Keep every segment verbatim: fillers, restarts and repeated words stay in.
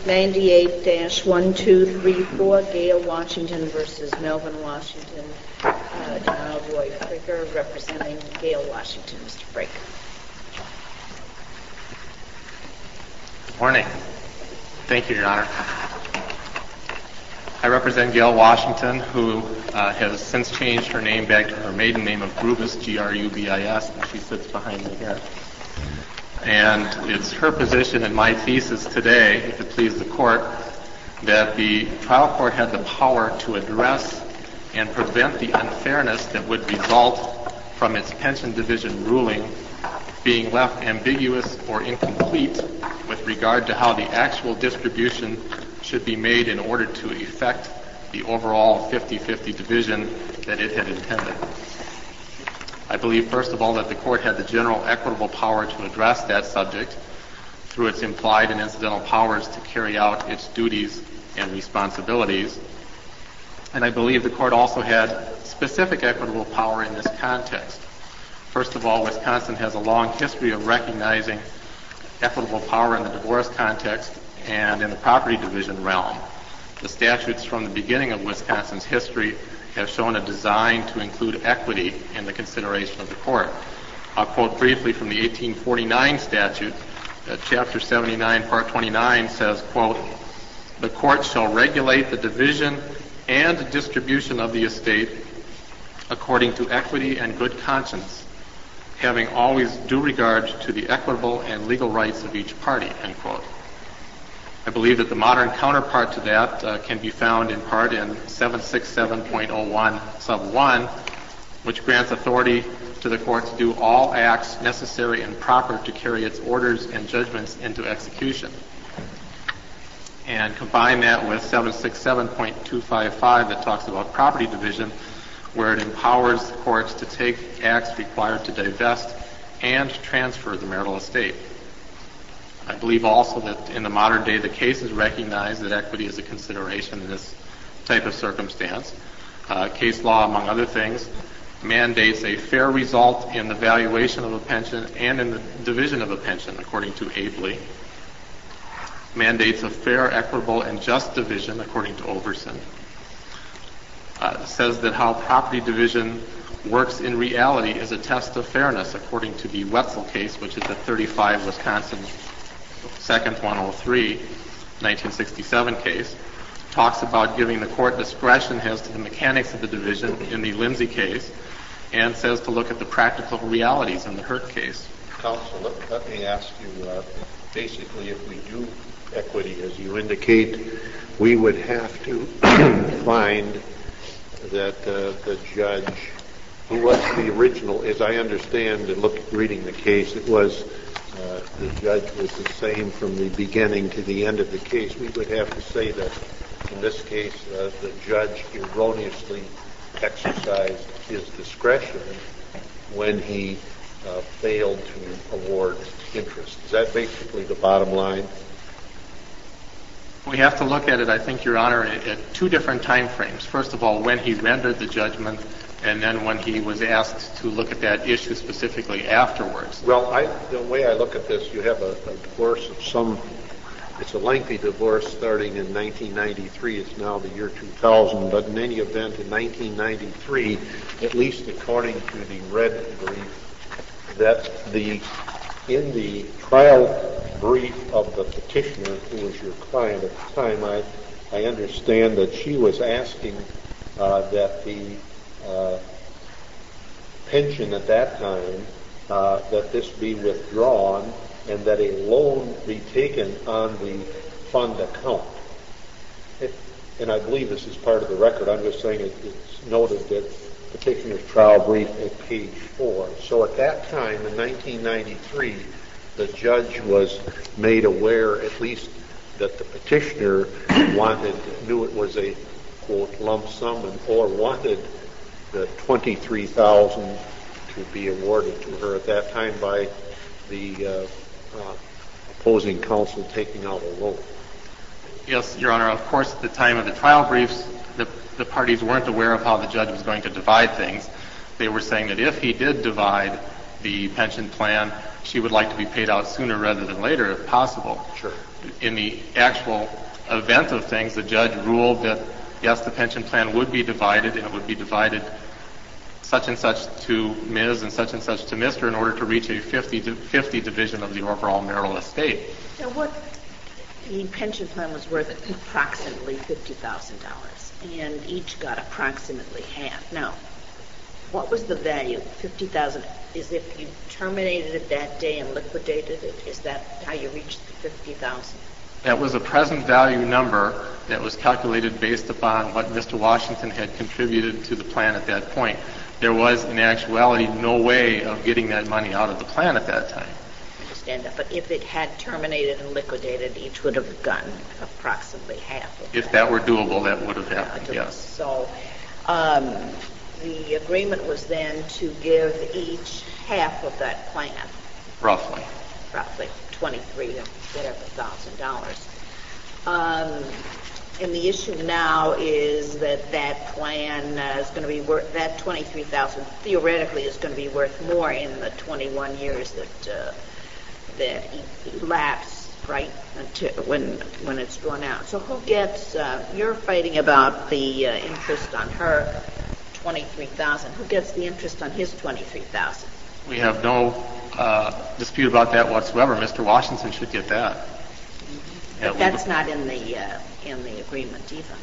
ninety-eight dash one two three four, Gail Washington versus Melvin Washington. Uh, General Roy Fricker representing Gail Washington. Mister Frick. Good morning. Thank you, Your Honor. I represent Gail Washington, who uh, has since changed her name back to her maiden name of Grubis, G R U B I S, and she sits behind me here. And it's her position in my thesis today, if it pleases the court, that the trial court had the power to address and prevent the unfairness that would result from its pension division ruling being left ambiguous or incomplete with regard to how the actual distribution should be made in order to effect the overall fifty-fifty division that it had intended. I believe, first of all, that the court had the general equitable power to address that subject through its implied and incidental powers to carry out its duties and responsibilities. And I believe the court also had specific equitable power in this context. First of all, Wisconsin has a long history of recognizing equitable power in the divorce context and in the property division realm. The statutes from the beginning of Wisconsin's history have shown a design to include equity in the consideration of the court. I'll quote briefly from the eighteen forty-nine statute. Uh, Chapter seventy-nine, Part twenty-nine says, quote, "The court shall regulate the division and distribution of the estate according to equity and good conscience, having always due regard to the equitable and legal rights of each party," end quote. I believe that the modern counterpart to that uh, can be found in part in seven sixty-seven point oh one sub one, which grants authority to the court to do all acts necessary and proper to carry its orders and judgments into execution. And combine that with seven sixty-seven point two five five that talks about property division, where it empowers the courts to take acts required to divest and transfer the marital estate. I believe also that in the modern day the cases recognize that equity is a consideration in this type of circumstance. Uh, case law, among other things, mandates a fair result in the valuation of a pension and in the division of a pension, according to Abley. Mandates a fair, equitable, and just division, according to Overson. Uh, says that how property division works in reality is a test of fairness, according to the Wetzel case, which is the thirty-five Wisconsin second one oh three, nineteen sixty-seven case. Talks about giving the court discretion as to the mechanics of the division in the Lindsay case, and says to look at the practical realities in the Hurt case. Counsel, let, let me ask you, uh, basically, if we do equity, as you indicate, we would have to find that uh, the judge, who was the original, as I understand and look reading the case, it was uh, the judge was the same from the beginning to the end of the case. We would have to say that in this case uh, the judge erroneously exercised his discretion when he uh, failed to award interest. Is that basically the bottom line? We have to look at it, I think, Your Honor, at, at two different time frames. First of all, when he rendered the judgment, and then when he was asked to look at that issue specifically afterwards. Well, I, the way I look at this, you have a, a divorce of some, it's a lengthy divorce starting in nineteen ninety-three. It's now the year two thousand, but in any event, in nineteen ninety-three, at least according to the red brief, that the in the trial brief of the petitioner, who was your client at the time, I, I understand that she was asking uh, that the uh, pension at that time, uh, that this be withdrawn and that a loan be taken on the fund account. It, and I believe this is part of the record. I'm just saying it, it's noted that petitioner's trial brief at page four. So at that time, in nineteen ninety-three, the judge was made aware, at least, that the petitioner wanted, knew it was a, quote, lump sum, and, or wanted the twenty-three thousand dollars to be awarded to her at that time by the uh, uh, opposing counsel taking out a loan. Yes, Your Honor. Of course, at the time of the trial briefs, the, the parties weren't aware of how the judge was going to divide things. They were saying that if he did divide the pension plan. She would like to be paid out sooner rather than later if possible. Sure. In the actual event of things, the judge ruled that, yes, the pension plan would be divided, and it would be divided such and such to Miz and such and such to Mister in order to reach a fifty fifty division of the overall marital estate. Now, what the pension plan was worth approximately fifty thousand dollars, and each got approximately half. Now, what was the value? fifty thousand dollars is if you terminated it that day and liquidated it? Is that how you reached the fifty thousand dollars? That was a present value number that was calculated based upon what Mister Washington had contributed to the plan at that point. There was, in actuality, no way of getting that money out of the plan at that time. I understand that, but if it had terminated and liquidated, each would have gotten approximately half of If that were doable, that would have happened, yes. So um, the agreement was then to give each half of that plan. Roughly. Roughly twenty-three or whatever thousand dollars. Um, and the issue now is that that plan uh, is going to be worth, that twenty-three thousand dollars theoretically is going to be worth more in the twenty-one years that uh, that elapse, right, until when when it's drawn out. So who gets? Uh, you're fighting about the uh, interest on her twenty-three thousand dollars. Who gets the interest on his twenty-three thousand dollars? We have no uh, dispute about that whatsoever. Mister Washington should get that. But yeah, that's not in the uh, in the agreement either.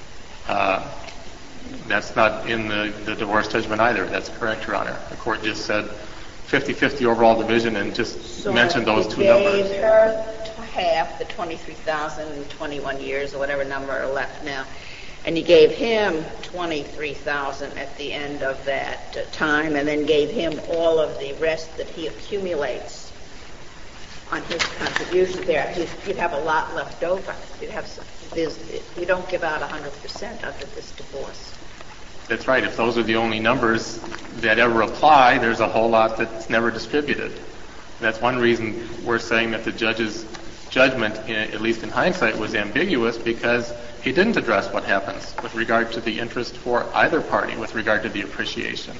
Uh, that's not in the, the divorce judgment either. That's correct, Your Honor. The court just said fifty fifty overall division and just so mentioned those two gave numbers. Gave her half, the twenty-three thousand and twenty-one years or whatever number are left now, and you gave him twenty-three thousand dollars at the end of that uh, time, and then gave him all of the rest that he accumulates on his contribution there. You'd, you'd have a lot left over. You'd have some, you don't give out one hundred percent under this divorce. That's right. If those are the only numbers that ever apply, there's a whole lot that's never distributed. That's one reason we're saying that the judge's judgment, at least in hindsight, was ambiguous, because he didn't address what happens with regard to the interest for either party, with regard to the appreciation.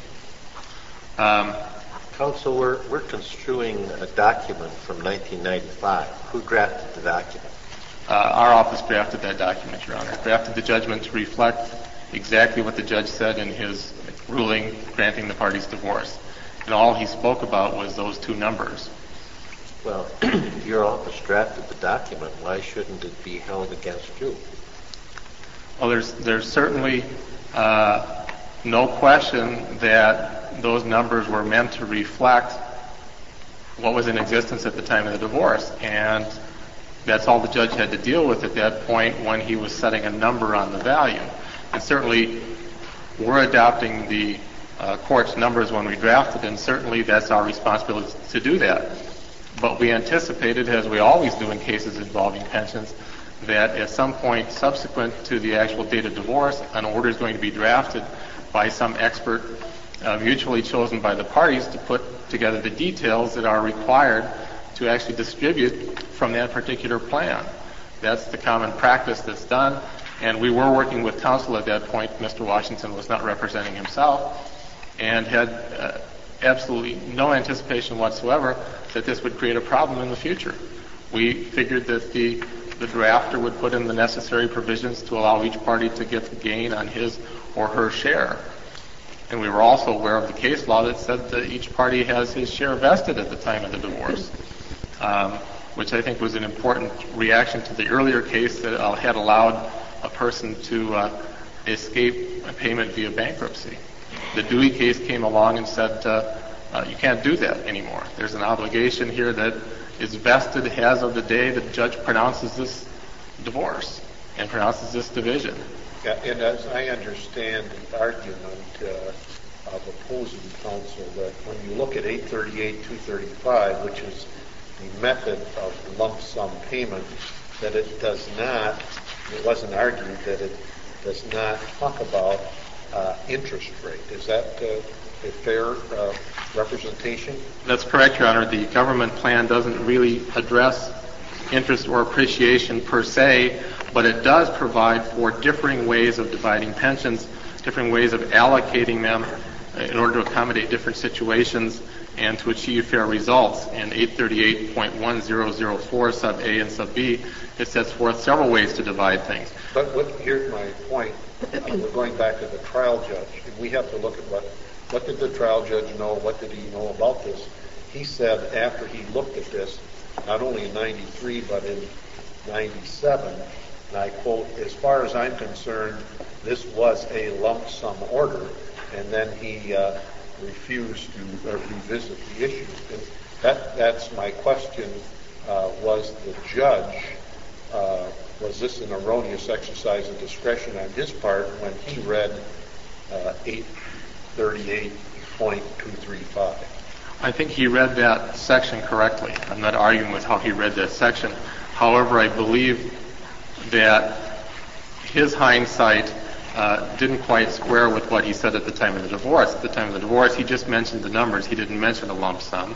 Um, Counsel, we're, we're construing a document from nineteen ninety-five. Who drafted the document? Uh, our office drafted that document, Your Honor. Drafted the judgment to reflect exactly what the judge said in his ruling granting the parties divorce. And all he spoke about was those two numbers. Well, your office drafted the document. Why shouldn't it be held against you? Well, there's, there's certainly uh, no question that those numbers were meant to reflect what was in existence at the time of the divorce. And that's all the judge had to deal with at that point when he was setting a number on the value. And certainly we're adopting the uh, court's numbers when we drafted, and certainly that's our responsibility to do that. But we anticipated, as we always do in cases involving pensions, that at some point subsequent to the actual date of divorce, an order is going to be drafted by some expert uh, mutually chosen by the parties to put together the details that are required to actually distribute from that particular plan. That's the common practice that's done, and we were working with counsel at that point. Mister Washington was not representing himself and had uh, absolutely no anticipation whatsoever that this would create a problem in the future. We figured that the the drafter would put in the necessary provisions to allow each party to get the gain on his or her share. And we were also aware of the case law that said that each party has his share vested at the time of the divorce, um, which I think was an important reaction to the earlier case that uh, had allowed a person to uh, escape a payment via bankruptcy. The Dewey case came along and said, uh, uh, you can't do that anymore. There's an obligation here that is vested as of the day the judge pronounces this divorce and pronounces this division. Yeah, and as I understand the argument uh, of opposing counsel, that when you look at eight thirty-eight two thirty-five, which is the method of lump sum payment, that it does not, it wasn't argued that it does not talk about uh, interest rate. Is that uh, a fair uh, representation? That's correct, Your Honor. The government plan doesn't really address interest or appreciation per se, but it does provide for differing ways of dividing pensions, different ways of allocating them in order to accommodate different situations and to achieve fair results. In eight thirty-eight point one zero zero four sub A and sub B, it sets forth several ways to divide things. But what, here's my point. Uh, we're going back to the trial judge, and we have to look at what, what did the trial judge know, what did he know about this? He said after he looked at this, not only in ninety-three, but in ninety-seven, and I quote, "As far as I'm concerned, this was a lump sum order," and then he uh, refused to uh, revisit the issue. And that, that's my question. Uh, was the judge, uh, was this an erroneous exercise of discretion on his part when he read uh, eight thirty-eight point two three five? I think he read that section correctly. I'm not arguing with how he read that section. However, I believe that his hindsight uh, didn't quite square with what he said at the time of the divorce. At the time of the divorce, he just mentioned the numbers. He didn't mention a lump sum.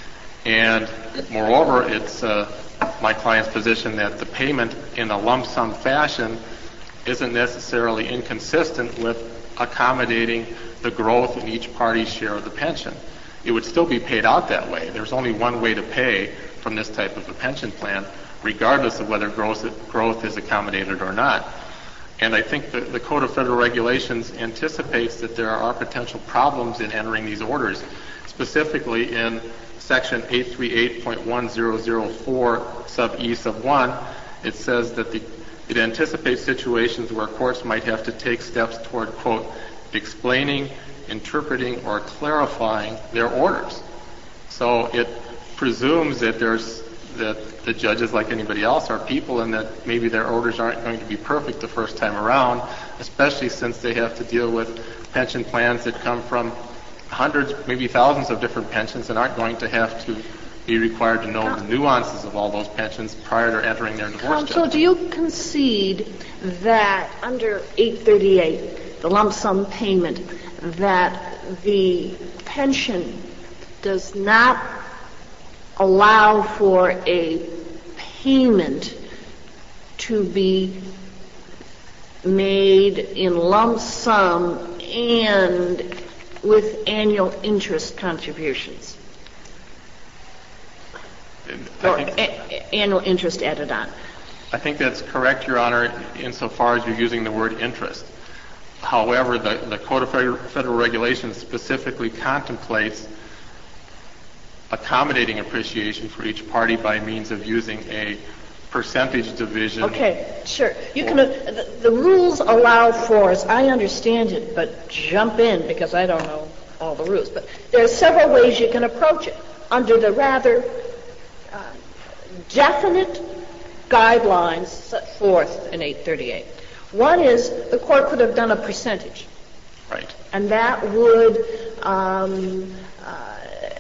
And moreover, it's uh, my client's position that the payment in a lump sum fashion isn't necessarily inconsistent with accommodating the growth in each party's share of the pension. It would still be paid out that way. There's only one way to pay from this type of a pension plan, regardless of whether growth, growth is accommodated or not. And I think the, the Code of Federal Regulations anticipates that there are potential problems in entering these orders, specifically in Section eight thirty-eight point one zero zero four sub E sub one. It says that the, it anticipates situations where courts might have to take steps toward, quote, explaining, interpreting, or clarifying their orders. So it presumes that there's that the judges, like anybody else, are people, and that maybe their orders aren't going to be perfect the first time around, especially since they have to deal with pension plans that come from hundreds, maybe thousands of different pensions, and aren't going to have to be required to know the nuances of all those pensions prior to entering their divorce judgment. Counsel, do you concede that under eight thirty-eight, the lump sum payment, that the pension does not allow for a payment to be made in lump sum and with annual interest contributions? Or a- a- annual interest added on? I think that's correct, Your Honor, insofar as you're using the word interest. However, the, the Code of Federal Regulations specifically contemplates accommodating appreciation for each party by means of using a percentage division. Okay, sure. You can. Uh, the, the rules allow for, as I understand it, but jump in because I don't know all the rules. But there are several ways you can approach it under the rather uh, definite guidelines set forth in eight thirty-eight. One is the court could have done a percentage. Right. And that would um, uh,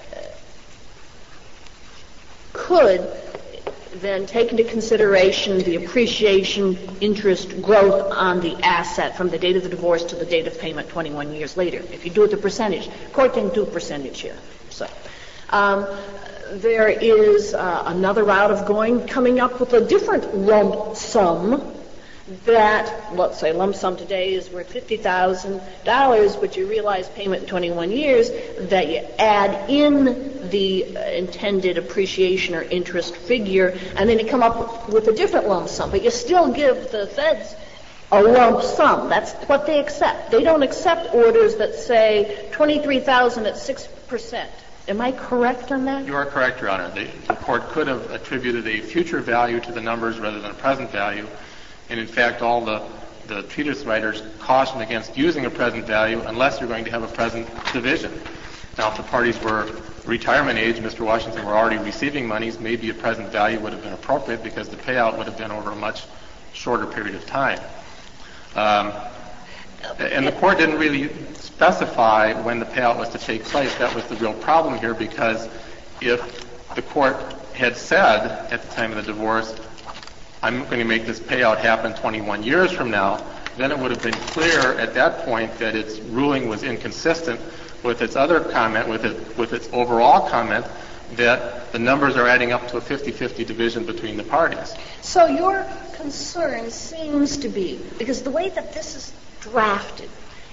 could then take into consideration the appreciation, interest, growth on the asset from the date of the divorce to the date of payment twenty-one years later. If you do it the percentage, court didn't do percentage here. So um, there is uh, another route of going, coming up with a different lump sum that, let's say lump sum today is worth fifty thousand dollars, but you realize payment in twenty-one years, that you add in the uh, intended appreciation or interest figure, and then you come up with a different lump sum, but you still give the feds a lump sum. That's what they accept. They don't accept orders that say twenty-three thousand dollars at six percent. Am I correct on that? You are correct, Your Honor. The, the court could have attributed a future value to the numbers rather than a present value. And in fact, all the, the treatise writers caution against using a present value unless you're going to have a present division. Now, if the parties were retirement age, Mister Washington were already receiving monies, maybe a present value would have been appropriate because the payout would have been over a much shorter period of time. Um, and the court didn't really specify when the payout was to take place. That was the real problem here, because if the court had said at the time of the divorce, I'm going to make this payout happen twenty-one years from now, then it would have been clear at that point that its ruling was inconsistent with its other comment, with, it, with its overall comment, that the numbers are adding up to a fifty-fifty division between the parties. So your concern seems to be, because the way that this is drafted,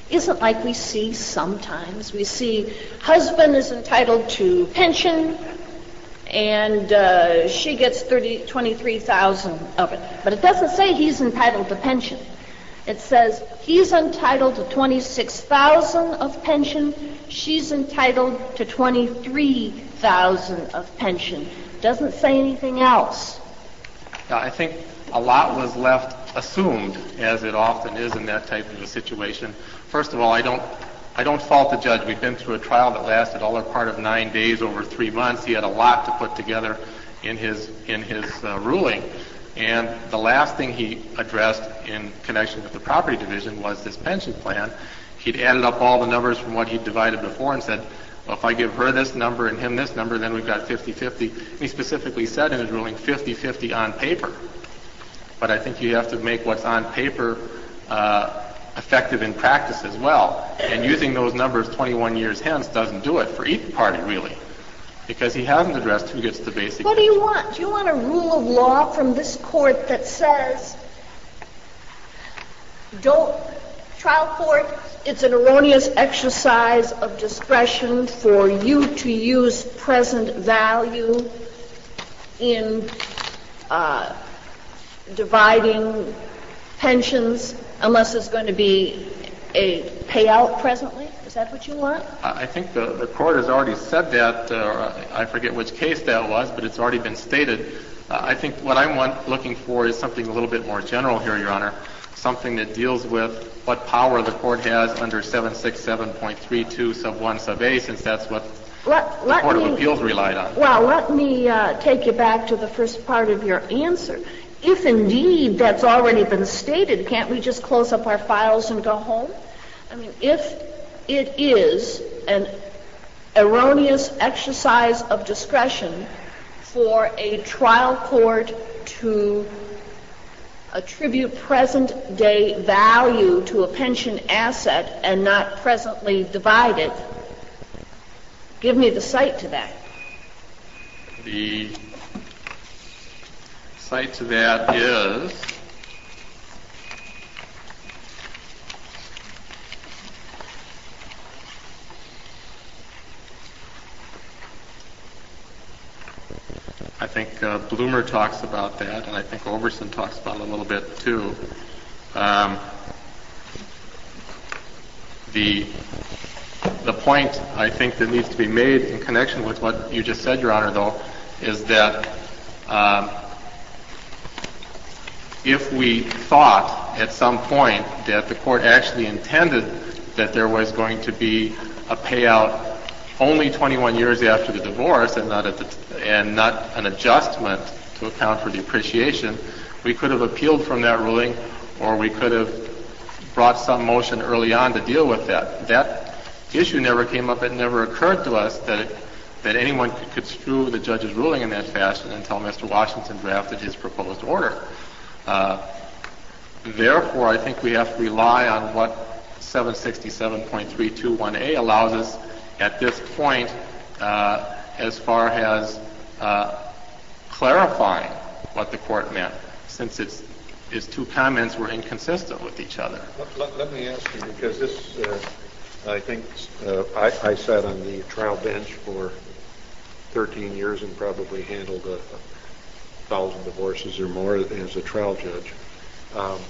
isn't like we see sometimes. We see husband is entitled to pension, and uh, she gets thirty, twenty-three thousand of it. But it doesn't say he's entitled to pension. It says he's entitled to twenty-six thousand of pension, she's entitled to twenty-three thousand of pension. Doesn't say anything else. Yeah, I think a lot was left assumed, as it often is in that type of a situation. First of all, I don't I don't fault the judge. We've been through a trial that lasted all or part of nine days over three months. He had a lot to put together in his in his uh, ruling. And the last thing he addressed in connection with the property division was this pension plan. He'd added up all the numbers from what he'd divided before and said, well, if I give her this number and him this number, then we've got fifty-fifty. And he specifically said in his ruling fifty-fifty on paper. But I think you have to make what's on paper uh, effective in practice as well. And using those numbers twenty-one years hence doesn't do it for either party, really, because he hasn't addressed who gets the basic. What do you want? Do you want a rule of law from this court that says, don't, trial court, it's an erroneous exercise of discretion for you to use present value in uh, dividing pensions unless there's going to be a payout presently? Is that what you want? I think the, the court has already said that. Uh, I forget which case that was, but it's already been stated. Uh, I think what I'm want, looking for is something a little bit more general here, Your Honor, something that deals with what power the court has under seven sixty-seven point three two sub one sub A, since that's what let, the let Court me, of Appeals relied on. Well, let me uh, take you back to the first part of your answer. If indeed that's already been stated, can't we just close up our files and go home? I mean, if it is an erroneous exercise of discretion for a trial court to attribute present-day value to a pension asset and not presently divide it, give me the cite to that. The cite to that is I think uh, Bloomer talks about that, and I think Overson talks about it a little bit too. Um, the the point I think that needs to be made in connection with what you just said, Your Honor, though, is that um, if we thought at some point that the court actually intended that there was going to be a payout only twenty-one years after the divorce and not at the t- and not an adjustment to account for the appreciation, we could have appealed from that ruling, or we could have brought some motion early on to deal with that. That issue never came up. It never occurred to us that it, that anyone could construe the judge's ruling in that fashion until Mister Washington drafted his proposed order. Uh, therefore, I think we have to rely on what seven sixty-seven point three two one A allows us at this point uh, as far as uh, clarifying what the court meant, since its, its two comments were inconsistent with each other. Let, let, let me ask you, because this, uh, I think, uh, I, I sat on the trial bench for thirteen years and probably handled a, a thousand divorces or more as a trial judge. Um,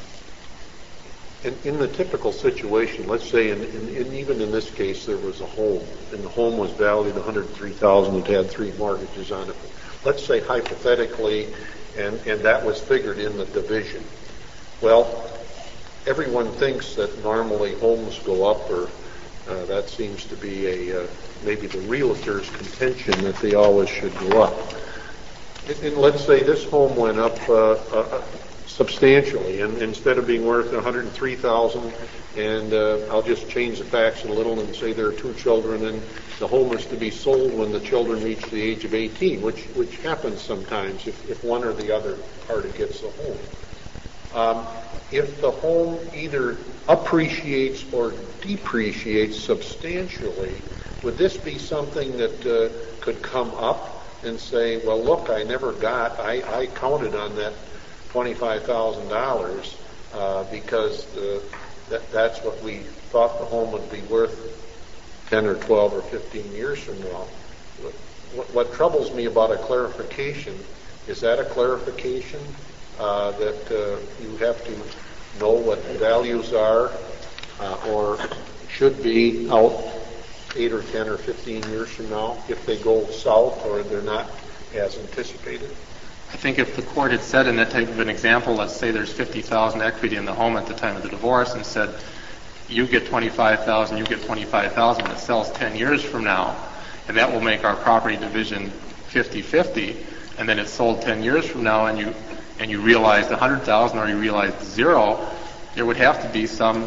In, in the typical situation, let's say, in, in, in, even in this case, there was a home, and the home was valued one hundred three thousand dollars. It had three mortgages on it. Let's say hypothetically, and, and that was figured in the division. Well, everyone thinks that normally homes go up, or uh, that seems to be a uh, maybe the realtor's contention that they always should go up. And, and let's say this home went up Uh, uh, substantially, and instead of being worth one hundred three thousand dollars, and uh, I'll just change the facts a little and say there are two children, and the home is to be sold when the children reach the age of eighteen, which which happens sometimes if, if one or the other party gets the home. Um, if the home either appreciates or depreciates substantially, would this be something that uh, could come up and say, well, look, I never got, I, I counted on that twenty-five thousand dollars uh, because the that that's what we thought the home would be worth ten or twelve or fifteen years from now. What, what troubles me about a clarification, is that a clarification uh, that uh, you have to know what the values are uh, or should be out eight or ten or fifteen years from now if they go south or they're not as anticipated? I think if the court had said in that type of an example, let's say there's fifty thousand equity in the home at the time of the divorce, and said, you get twenty-five thousand, you get twenty-five thousand, and it sells ten years from now, and that will make our property division fifty-fifty, and then it's sold ten years from now, and you and you realized one hundred thousand or you realized zero, there would have to be some,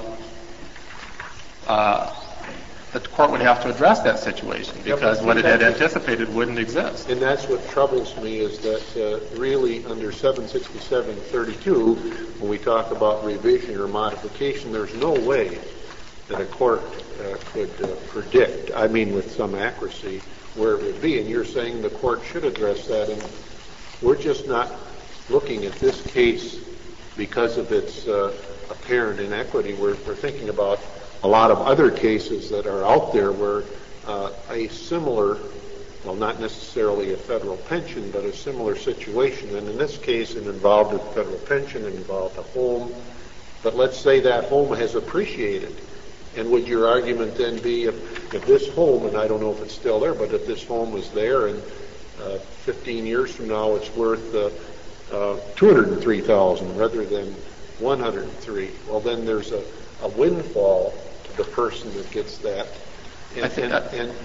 uh, the court would have to address that situation, because Yep, what it had that's- anticipated wouldn't exist. And that's what troubles me, is that uh, really under seven sixty-seven thirty-two, when we talk about revision or modification, there's no way that a court uh, could uh, predict, I mean with some accuracy, where it would be. And you're saying the court should address that, and we're just not looking at this case because of its uh, apparent inequity. We're, we're thinking about a lot of other cases that are out there where uh, a similar, well, not necessarily a federal pension, but a similar situation. And in this case, it involved a federal pension, it involved a home. But let's say that home has appreciated. And would your argument then be if, if this home, and I don't know if it's still there, but if this home was there and uh, fifteen years from now it's worth uh, uh, two hundred three thousand dollars rather than one hundred three, well, then there's a, a windfall to the person that gets that. And, I think and, that- and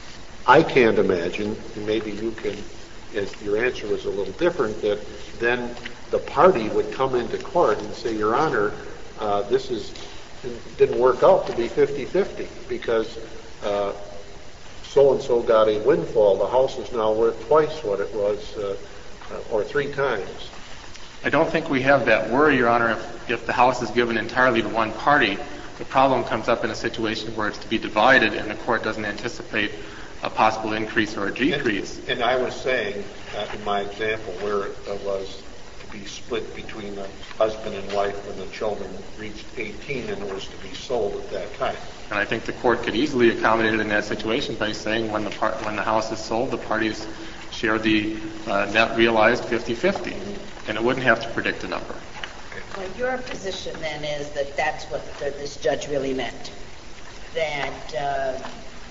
I can't imagine, and maybe you can, as your answer was a little different, that then the party would come into court and say, Your Honor, uh, this is didn't work out to be fifty-fifty because uh, so-and-so got a windfall. The house is now worth twice what it was, uh, or three times. I don't think we have that worry, Your Honor, if, if the house is given entirely to one party. The problem comes up in a situation where it's to be divided and the court doesn't anticipate a possible increase or a decrease. And, and I was saying, uh, in my example, where it uh, was to be split between the husband and wife when the children reached eighteen, and it was to be sold at that time. And I think the court could easily accommodate it in that situation by saying when the par- when the house is sold, the parties share the uh, net realized fifty-fifty, and it wouldn't have to predict a number. Well, your position then is that that's what the, this judge really meant, that uh,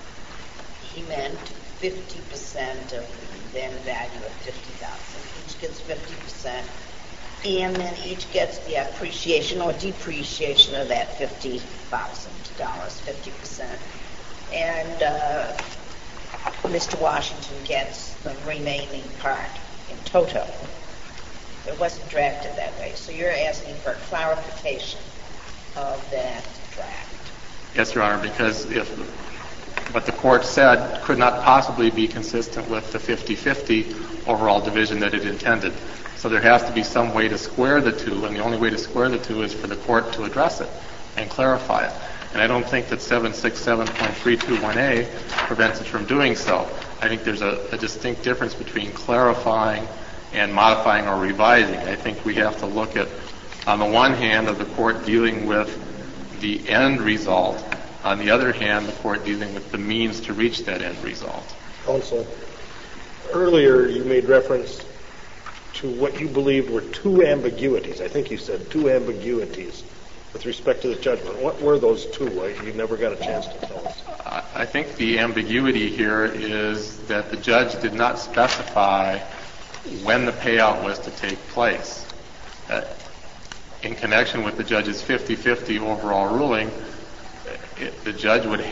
he meant fifty percent of the then value of fifty thousand. Each gets fifty percent, and then each gets the appreciation or depreciation of that fifty thousand dollars, fifty percent. And uh, Mister Washington gets the remaining part in toto. It wasn't drafted that way. So you're asking for clarification of that draft. Yes, Your Honor, because if what the court said could not possibly be consistent with the fifty-fifty overall division that it intended. So there has to be some way to square the two, and the only way to square the two is for the court to address it and clarify it. And I don't think that seven sixty-seven point three two one A prevents it from doing so. I think there's a, a distinct difference between clarifying and modifying or revising. I think we have to look at, on the one hand, of the court dealing with the end result. On the other hand, the court dealing with the means to reach that end result. Counsel, earlier you made reference to what you believed were two ambiguities. I think you said two ambiguities with respect to the judgment. What were those two? You never got a chance to tell us. I think the ambiguity here is that the judge did not specify when the payout was to take place. Uh, in connection with the judge's fifty-fifty overall ruling, it, the judge would,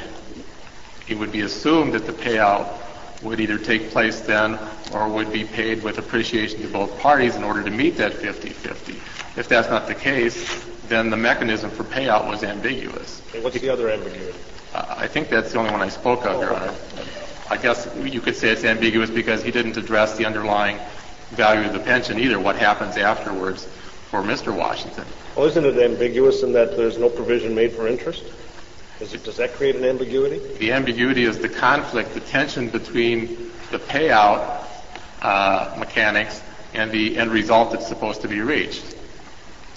it would be assumed that the payout would either take place then or would be paid with appreciation to both parties in order to meet that fifty-fifty. If that's not the case, then the mechanism for payout was ambiguous. And what's the other ambiguity? Uh, I think that's the only one I spoke of, Your Honor. I guess you could say it's ambiguous because he didn't address the underlying value of the pension either, what happens afterwards for Mister Washington. Well, isn't it ambiguous in that there's no provision made for interest? Does, it, does that create an ambiguity? The ambiguity is the conflict, the tension between the payout uh, mechanics and the end result that's supposed to be reached.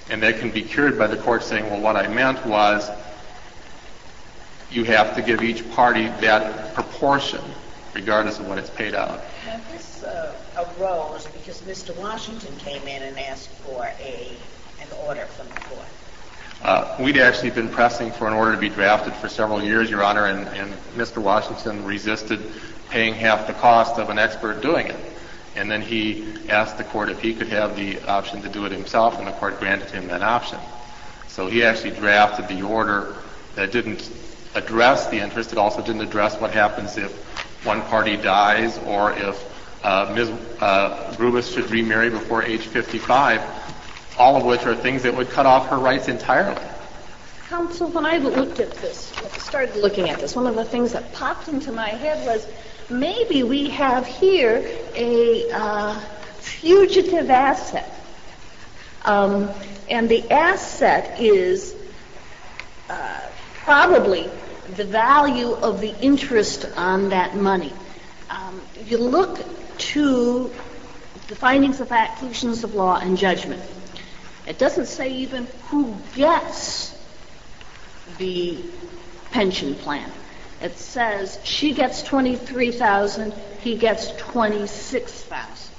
And that can be cured by the court saying, well, what I meant was you have to give each party that proportion, regardless of what it's paid out. Now, this uh, arose because Mister Washington came in and asked for a an order from the court. Uh, we'd actually been pressing for an order to be drafted for several years, Your Honor, and, and Mister Washington resisted paying half the cost of an expert doing it. And then he asked the court if he could have the option to do it himself, and the court granted him that option. So he actually drafted the order that didn't address the interest. It also didn't address what happens if one party dies or if uh, Miz Uh, Grubus should remarry before age fifty-five, all of which are things that would cut off her rights entirely. Counsel, when I looked at this, started looking at this, one of the things that popped into my head was maybe we have here a uh, fugitive asset. Um, and the asset is uh, probably the value of the interest on that money. Um, you look to the findings of fact, conclusions of law, and judgment. It doesn't say even who gets the pension plan. It says she gets twenty-three thousand dollars, he gets twenty-six thousand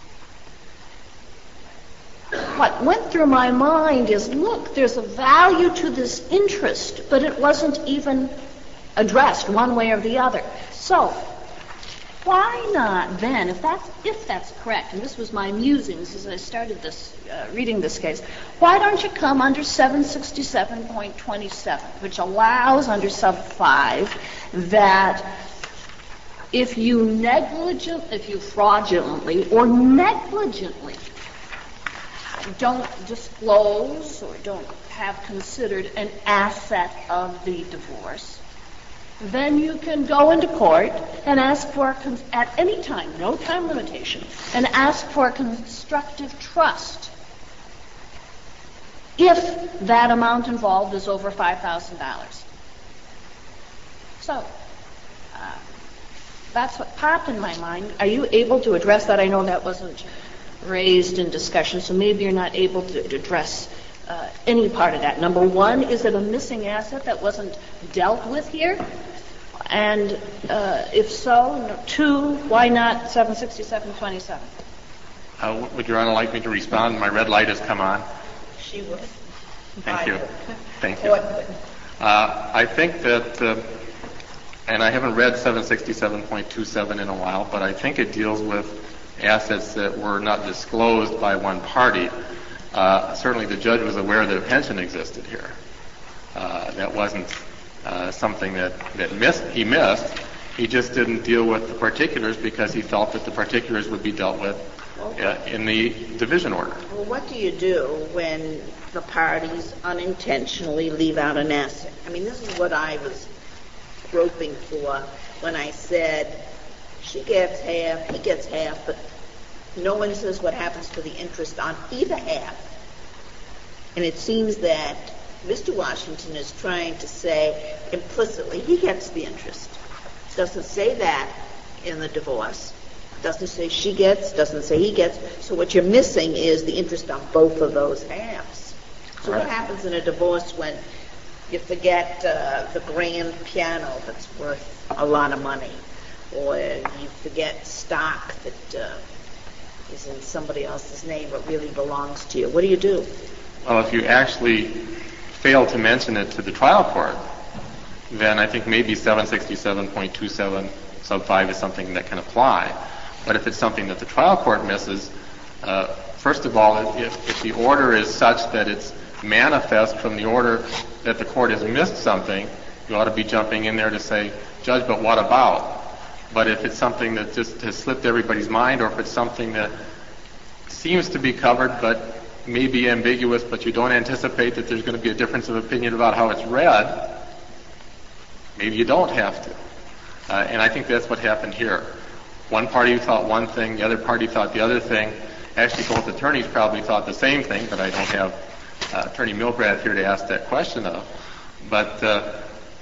dollars. What went through my mind is, look, there's a value to this interest, but it wasn't even addressed one way or the other. So why not then, if that's if that's correct, and this was my musings as I started this uh, reading this case, why don't you come under seven sixty-seven point twenty-seven, which allows under sub five that if you negligent, if you fraudulently or negligently don't disclose or don't have considered an asset of the divorce, then you can go into court and ask for, at any time, no time limitation, and ask for constructive trust if that amount involved is over five thousand dollars. So, uh, that's what popped in my mind. Are you able to address that? I know that wasn't raised in discussion, so maybe you're not able to address uh, any part of that. Number one, is it a missing asset that wasn't dealt with here? And uh, if so, two, why not seven sixty-seven twenty-seven? Uh, would Your Honor like me to respond? My red light has come on. She would. Thank I you. would. Thank you. Court would. Uh, I think that, uh, and I haven't read seven sixty-seven point two seven in a while, but I think it deals with assets that were not disclosed by one party. Uh, certainly the judge was aware that a pension existed here. Uh, that wasn't uh, something that, that missed, he missed. He just didn't deal with the particulars because he felt that the particulars would be dealt with uh, in the division order. Well, what do you do when the parties unintentionally leave out an asset? I mean, this is what I was groping for when I said she gets half, he gets half, but no one says what happens to the interest on either half. And it seems that Mister Washington is trying to say implicitly he gets the interest. Doesn't say that in the divorce. Doesn't say she gets, doesn't say he gets. So what you're missing is the interest on both of those halves. So what happens in a divorce when you forget uh, the grand piano that's worth a lot of money, or you forget stock that uh, is in somebody else's name but really belongs to you? What do you do? Well, if you actually fail to mention it to the trial court, then I think maybe seven sixty-seven point two seven sub five is something that can apply. But if it's something that the trial court misses, uh, first of all, if, if the order is such that it's manifest from the order that the court has missed something, you ought to be jumping in there to say, Judge, but what about? But if it's something that just has slipped everybody's mind, or if it's something that seems to be covered but may be ambiguous, but you don't anticipate that there's going to be a difference of opinion about how it's read, maybe you don't have to. Uh, and I think that's what happened here. One party thought one thing, the other party thought the other thing. Actually, both attorneys probably thought the same thing, but I don't have uh, Attorney Milbrath here to ask that question of. But uh,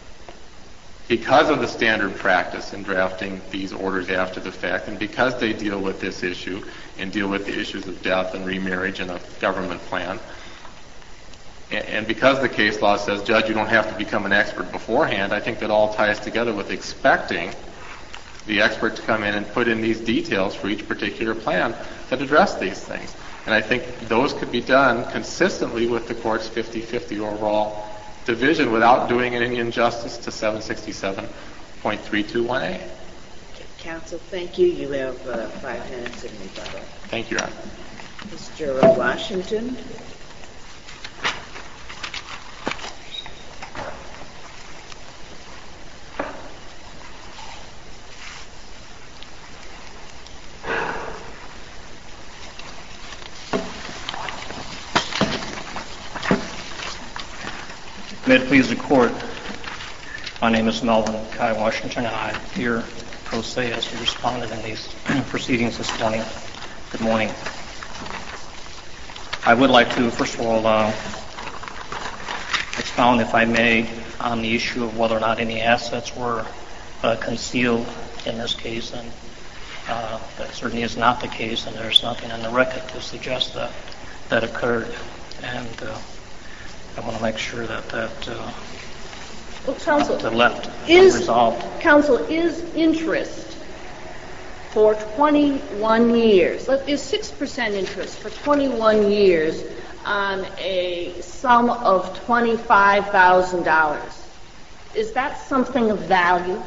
because of the standard practice in drafting these orders after the fact, and because they deal with this issue and deal with the issues of death and remarriage and a government plan, And, and because the case law says, Judge, you don't have to become an expert beforehand, I think that all ties together with expecting the expert to come in and put in these details for each particular plan that address these things. And I think those could be done consistently with the court's fifty-fifty overall division without doing any injustice to seven sixty-seven point three two one A. Counsel, thank you. You have uh, five minutes in rebuttal. Thank you, Your Honor. Mister Washington. May it please the Court, my name is Melvin Kai Washington, and I'm here pro se as the respondent in these proceedings this morning. Good morning. I would like to, first of all, uh, expound, if I may, on the issue of whether or not any assets were uh, concealed in this case, and uh, that certainly is not the case, and there's nothing on the record to suggest that that occurred. And uh, I want to make sure that that uh, Well, counsel, to left is, resolved. Counsel, is interest for twenty-one years, let- is six percent interest for twenty-one years on a sum of twenty-five thousand dollars, is that something of value?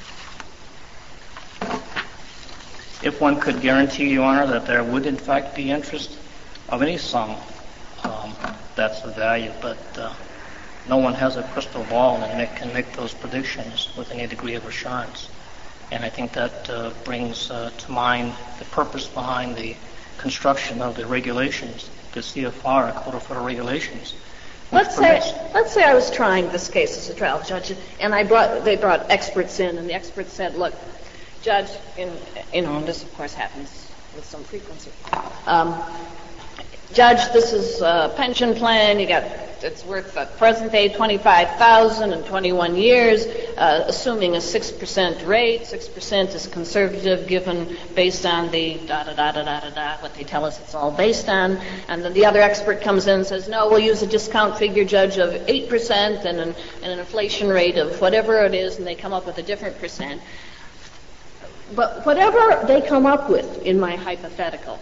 If one could guarantee, Your Honor, that there would in fact be interest of any sum, um, that's the value, but uh, no one has a crystal ball and make, can make those predictions with any degree of assurance. And I think that uh, brings uh, to mind the purpose behind the construction of the regulations, the C F R, Code of Federal Regulations. Let's say, let's say I was trying this case as a trial judge, and I brought, they brought experts in, and the experts said, look, Judge, in, you know, and this of course happens with some frequency. Um, Judge, this is a pension plan. You got it's worth at present day twenty-five thousand and twenty-one years, uh, assuming a six percent rate. Six percent is conservative, given based on the da da da da da da da what they tell us it's all based on. And then the other expert comes in and says, no, we'll use a discount figure, Judge, of eight percent and an, and an inflation rate of whatever it is, and they come up with a different percent. But whatever they come up with in my hypothetical,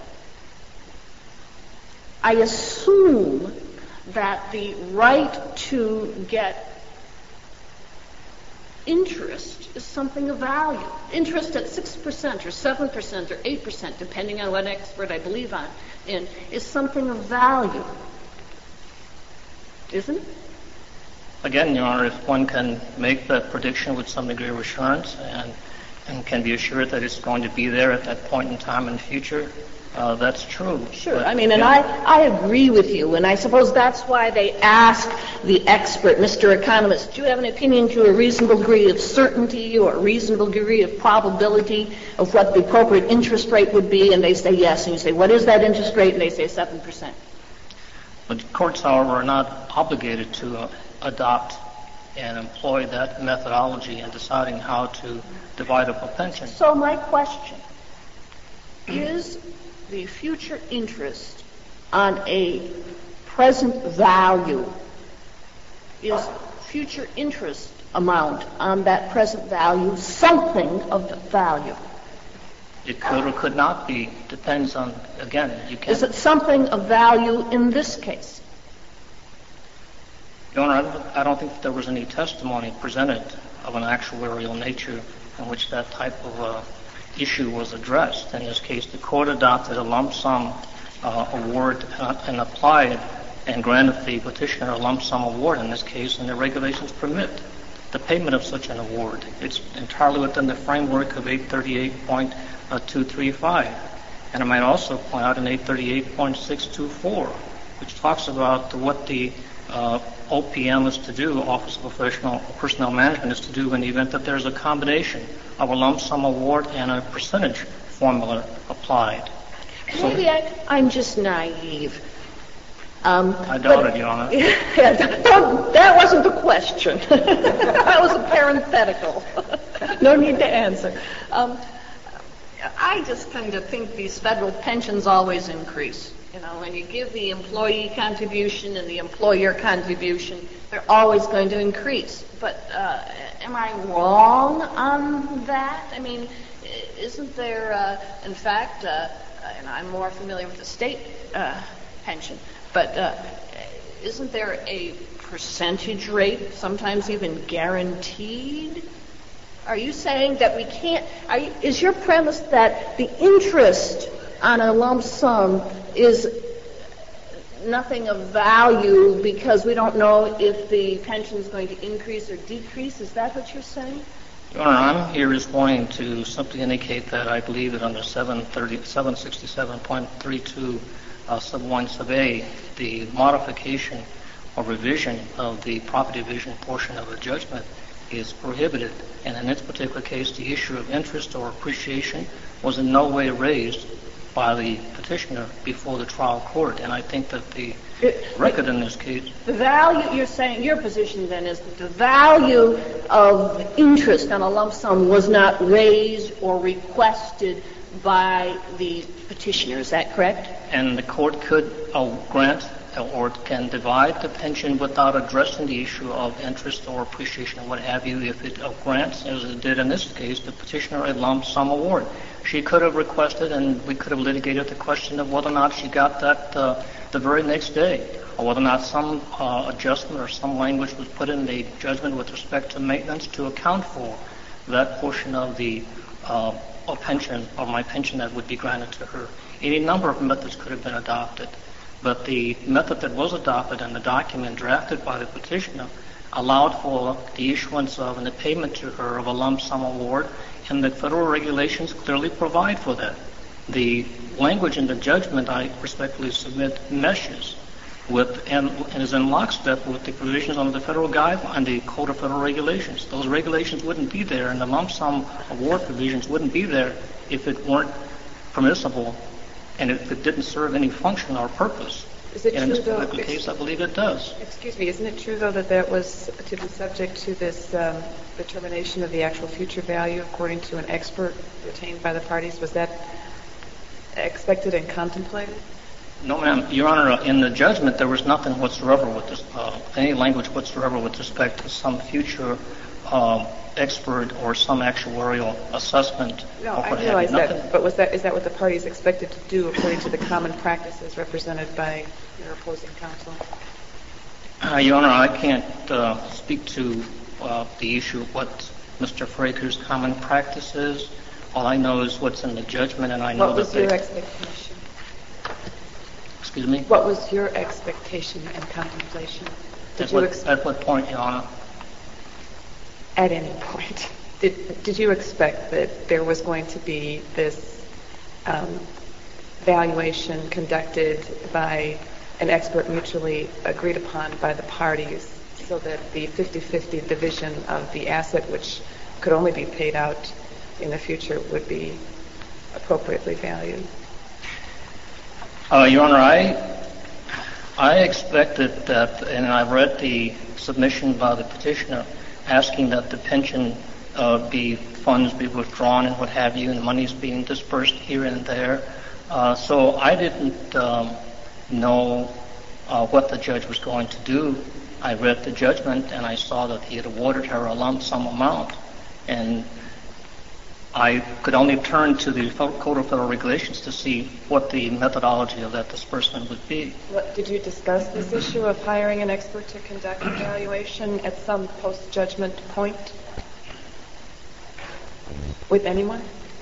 I assume that the right to get interest is something of value. Interest at six percent or seven percent or eight percent, depending on what expert I believe on, in, is something of value. Isn't it? Again, Your Honor, if one can make that prediction with some degree of assurance and, and can be assured that it's going to be there at that point in time in the future, Uh, that's true. Sure. But, I mean, and yeah. I, I agree with you, and I suppose that's why they ask the expert, Mister Economist, do you have an opinion to a reasonable degree of certainty or a reasonable degree of probability of what the appropriate interest rate would be? And they say yes. And you say, what is that interest rate? And they say seven percent. But courts, however, are not obligated to uh, adopt and employ that methodology in deciding how to divide up a pension. So my question is, the future interest on a present value, is future interest amount on that present value something of value? It could or could not be. Depends on, again, you can't. Is it something of value in this case? Your Honor, I don't, I don't think that there was any testimony presented of an actuarial nature in which that type of uh, issue was addressed. In this case, the court adopted a lump sum uh, award uh, and applied and granted the petitioner a lump sum award in this case, and the regulations permit the payment of such an award. It's entirely within the framework of eight thirty-eight point two three five. And I might also point out in eight thirty-eight point six two four, which talks about what the uh, O P M is to do, Office of Professional Personnel Management is to do in the event that there's a combination of a lump sum award and a percentage formula applied. So Maybe I, I'm just naive. Um, I doubt but, it, Your Honor. Yeah, that, that wasn't the question. That was a parenthetical. No need to answer. Um, I I just kind of think these federal pensions always increase. You know, when you give the employee contribution and the employer contribution, they're always going to increase. But uh, am I wrong on that? I mean, isn't there, uh, in fact, uh, and I'm more familiar with the state uh, pension, but uh, isn't there a percentage rate, sometimes even guaranteed? Are you saying that we can't, are you, is your premise that the interest on a lump sum is nothing of value because we don't know if the pension is going to increase or decrease? Is that what you're saying? Your Honor, I'm here this morning to simply indicate that I believe that under seven sixty-seven point three two uh, sub one sub A, the modification or revision of the property division portion of a judgment is prohibited. And in this particular case, the issue of interest or appreciation was in no way raised by the petitioner before the trial court. And I think that the record in this case... The value, you're saying, your position then is that the value of interest on a lump sum was not raised or requested by the petitioner. Is that correct? And the court could uh, grant or can divide the pension without addressing the issue of interest or appreciation or what have you if it uh, grants, as it did in this case, the petitioner a lump sum award. She could have requested, and we could have litigated the question of whether or not she got that uh, the very next day, or whether or not some uh, adjustment or some language was put in the judgment with respect to maintenance to account for that portion of the uh, of pension, or my pension that would be granted to her. Any number of methods could have been adopted. But the method that was adopted in the document drafted by the petitioner allowed for the issuance of and the payment to her of a lump sum award, and the federal regulations clearly provide for that. The language in the judgment, I respectfully submit, meshes with and, and is in lockstep with the provisions under the federal guideline and the Code of Federal Regulations. Those regulations wouldn't be there, and the lump sum award provisions wouldn't be there if it weren't permissible and if it didn't serve any function or purpose. Is it and in true, this particular though, case, I believe it does. Excuse me, isn't it true, though, that that was to be subject to this um, determination of the actual future value according to an expert retained by the parties? Was that expected and contemplated? No, ma'am. Your Honor, in the judgment, there was nothing whatsoever with this, uh, any language whatsoever with respect to some future uh, expert or some actuarial assessment. No, or I what realize have you. that, but was that is that what the parties expected to do according to the common practices represented by your opposing counsel? Uh, Your Honor, I can't uh, speak to uh, the issue of what Mister Fraker's common practice is. All I know is what's in the judgment, and I know what that was they... your expectation? Excuse me? What was your expectation and contemplation? Did At you what, ex- at what point, Your Honor? At any point. Did, did you expect that there was going to be this um, valuation conducted by an expert mutually agreed upon by the parties so that the fifty-fifty division of the asset, which could only be paid out in the future, would be appropriately valued? Uh, Your Honor, I, I expected that, and I read the submission by the petitioner asking that the pension uh, be funds be withdrawn and what have you, and the money's being dispersed here and there. Uh, so I didn't um, know uh, what the judge was going to do. I read the judgment and I saw that he had awarded her a lump sum amount, and I could only turn to the Code of Federal Regulations to see what the methodology of that disbursement would be. What, did you discuss this issue of hiring an expert to conduct an evaluation at some post-judgment point with anyone?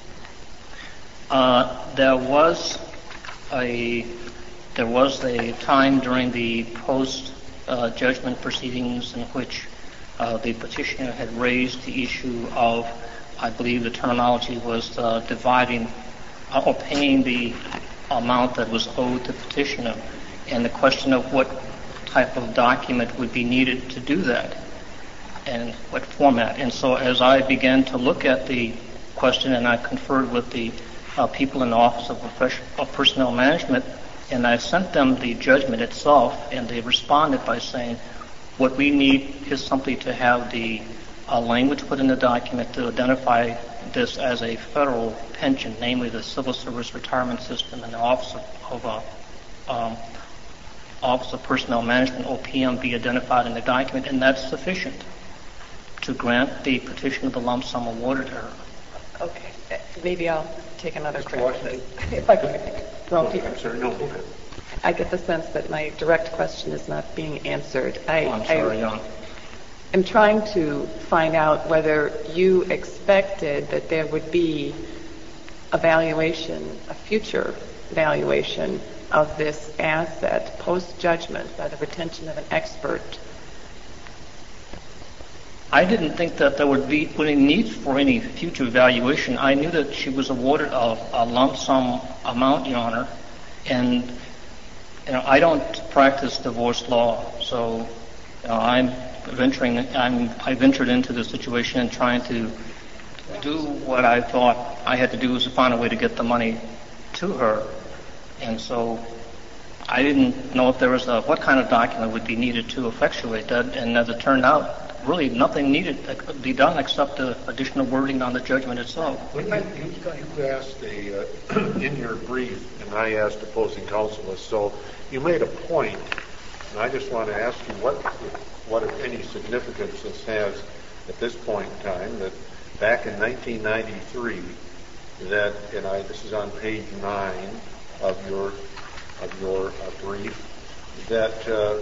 Uh, there was a there was a time during the post-judgment uh, proceedings in which uh, the petitioner had raised the issue of, I believe the terminology was uh, dividing uh, or paying the amount that was owed to petitioner, and the question of what type of document would be needed to do that and what format. And so as I began to look at the question, and I conferred with the uh, people in the Office of, Profession- of Personnel Management, and I sent them the judgment itself, and they responded by saying, what we need is simply to have the uh, language put in the document to identify this as a federal pension, namely the Civil Service Retirement System, and the Office of, of uh, um, Office of Personnel Management, O P M, be identified in the document, and that's sufficient to grant the petition of the lump sum awarded her. Okay. Uh, Maybe I'll take another Mister crack. Washington? If I could. Well, I'm sorry, no, go ahead. I get the sense that my direct question is not being answered. I, Oh, I'm sorry, Jan. am trying to find out whether you expected that there would be a valuation, a future valuation of this asset post-judgment by the retention of an expert. I didn't think that there would be any need for any future valuation. I knew that she was awarded a, a lump sum amount, Your Honor, and you know, I don't practice divorce law, so you know, I'm venturing. I'm I ventured into the situation and trying to do what I thought I had to do, was to find a way to get the money to her, and so I didn't know if there was a what kind of document would be needed to effectuate that. And as it turned out, really nothing needed that could be done except the additional wording on the judgment itself. When you, you, you asked a, uh, in your brief, and I asked opposing counsel this, so you made a point, and I just want to ask you what, what if any significance this has at this point in time, that back in nineteen ninety-three, that, and I, this is on page nine of your, of your uh, brief, that uh,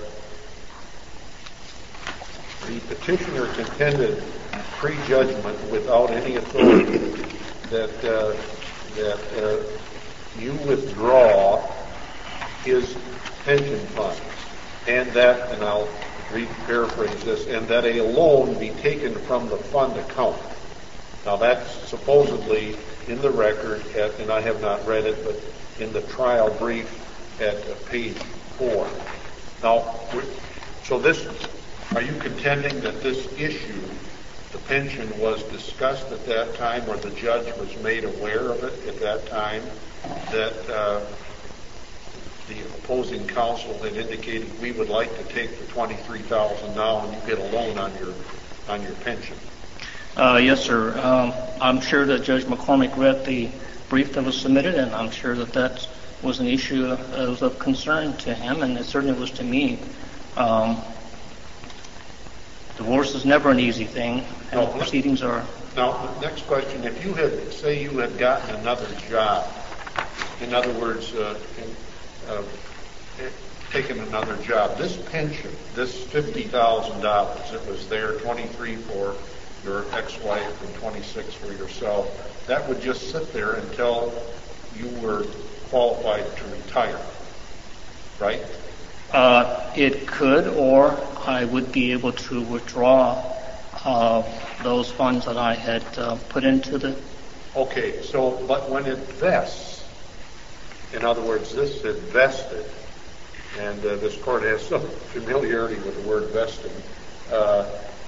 the petitioner contended pre-judgment without any authority that uh, that uh, you withdraw his pension funds, and that, and I'll re- paraphrase this, and that a loan be taken from the fund account. Now that's supposedly in the record, at, and I have not read it, but in the trial brief at uh, page four. Now, so this. Are you contending that this issue, the pension, was discussed at that time, or the judge was made aware of it at that time, that uh, the opposing counsel had indicated we would like to take the twenty-three thousand dollars now and you get a loan on your on your pension? Uh, yes, sir. Um, I'm sure that Judge McCormick read the brief that was submitted, and I'm sure that that was an issue of, of, of concern to him, and it certainly was to me. Um, Divorce is never an easy thing, and no, the proceedings are... Now, the next question, if you had, say you had gotten another job, in other words, uh, in, uh, taken another job, this pension, this fifty thousand dollars, it was there, twenty-three for your ex-wife and twenty-six for yourself, that would just sit there until you were qualified to retire, right? Uh, it could, or I would be able to withdraw uh, those funds that I had uh, put into the... Okay, so, but when it vests, in other words, this had vested, and uh, this court has some familiarity with the word vested, uh,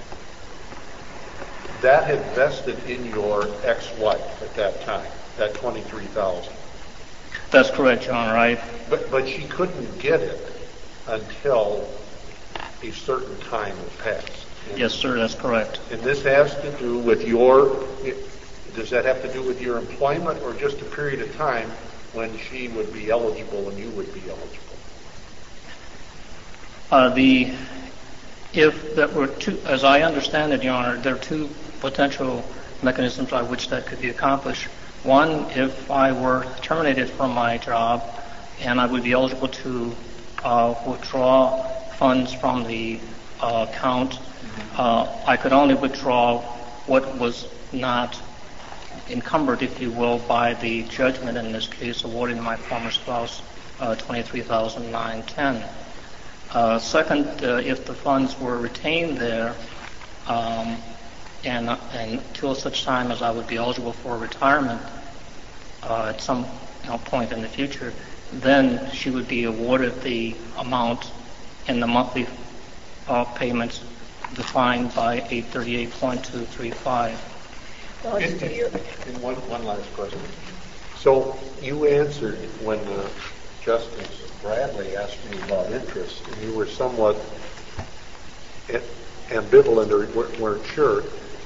that had vested in your ex-wife at that time, that twenty-three thousand dollars. That's correct, Your Honor. I... But, but she couldn't get it until a certain time had passed. And, Yes, sir, that's correct. and this has to do with your, does that have to do with your employment, or just a period of time when she would be eligible and you would be eligible? Uh, the, if that were two, as I understand it, Your Honor, there are two potential mechanisms by which that could be accomplished. One, if I were terminated from my job and I would be eligible to uh, withdraw funds from the uh, account, uh, I could only withdraw what was not encumbered, if you will, by the judgment, in this case awarding my former spouse uh, twenty-three thousand nine hundred ten dollars. Uh, second, uh, if the funds were retained there, um, and, and until such time as I would be eligible for retirement uh, at some you know, point in the future, then she would be awarded the amount in the monthly uh, payments defined by eight thirty-eight point two three five. Well, And, to your- and one, one last question. So you answered when uh, Justice Bradley asked me about interest, and you were somewhat ambivalent or weren't sure.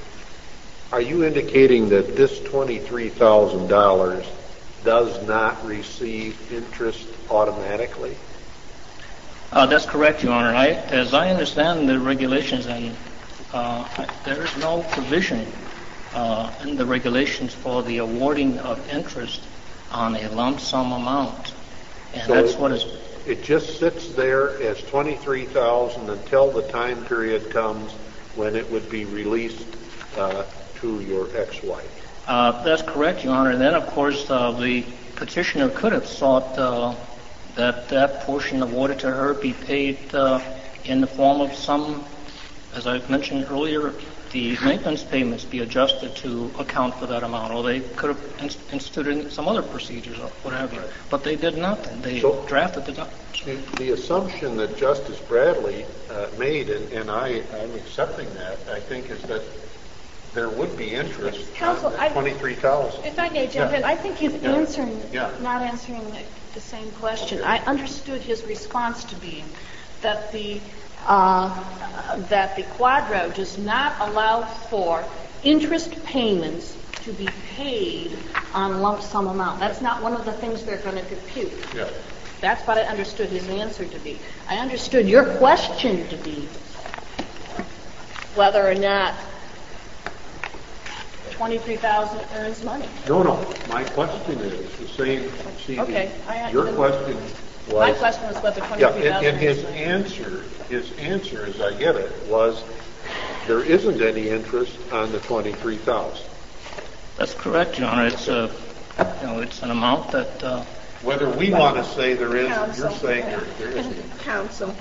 Are you indicating that this twenty-three thousand dollars does not receive interest automatically? Uh, that's correct, Your Honor. I, as I understand the regulations, and uh, there is no provision uh, in the regulations for the awarding of interest on a lump sum amount, and So that's it- what is. It just sits there as twenty-three thousand dollars until the time period comes when it would be released uh, to your ex-wife. Uh, that's correct, Your Honor. And then, of course, uh, the petitioner could have sought uh, that that portion awarded to her be paid uh, in the form of some, as I mentioned earlier, the maintenance payments be adjusted to account for that amount, or they could have inst- instituted some other procedures or whatever. But they did nothing. They So- drafted the doc- The, the assumption that Justice Bradley uh, made, and, and I, I'm accepting that, I think, is that there would be interest Counsel, on the I- twenty-three thousand. If I may jump Yeah. in, I think he's Yeah. answering, Yeah. not answering the, the same question. I understood his response to be that the uh, that the Quadro does not allow for interest payments to be paid on lump sum amount. That's not one of the things they're going to compute. Yeah. That's what I understood his answer to be. I understood your question to be whether or not twenty-three thousand earns money. No, no. My question is the same. See, the- Okay, I- your question was. My question was whether Yeah, twenty-three and, thousand. and his answer, his answer, as I get it, was there isn't any interest on the twenty-three thousand. That's correct, Your Honor. It's a, you know, it's an amount that. Uh, Whether we want to say there is, Counsel. you're saying there, there isn't. Counsel,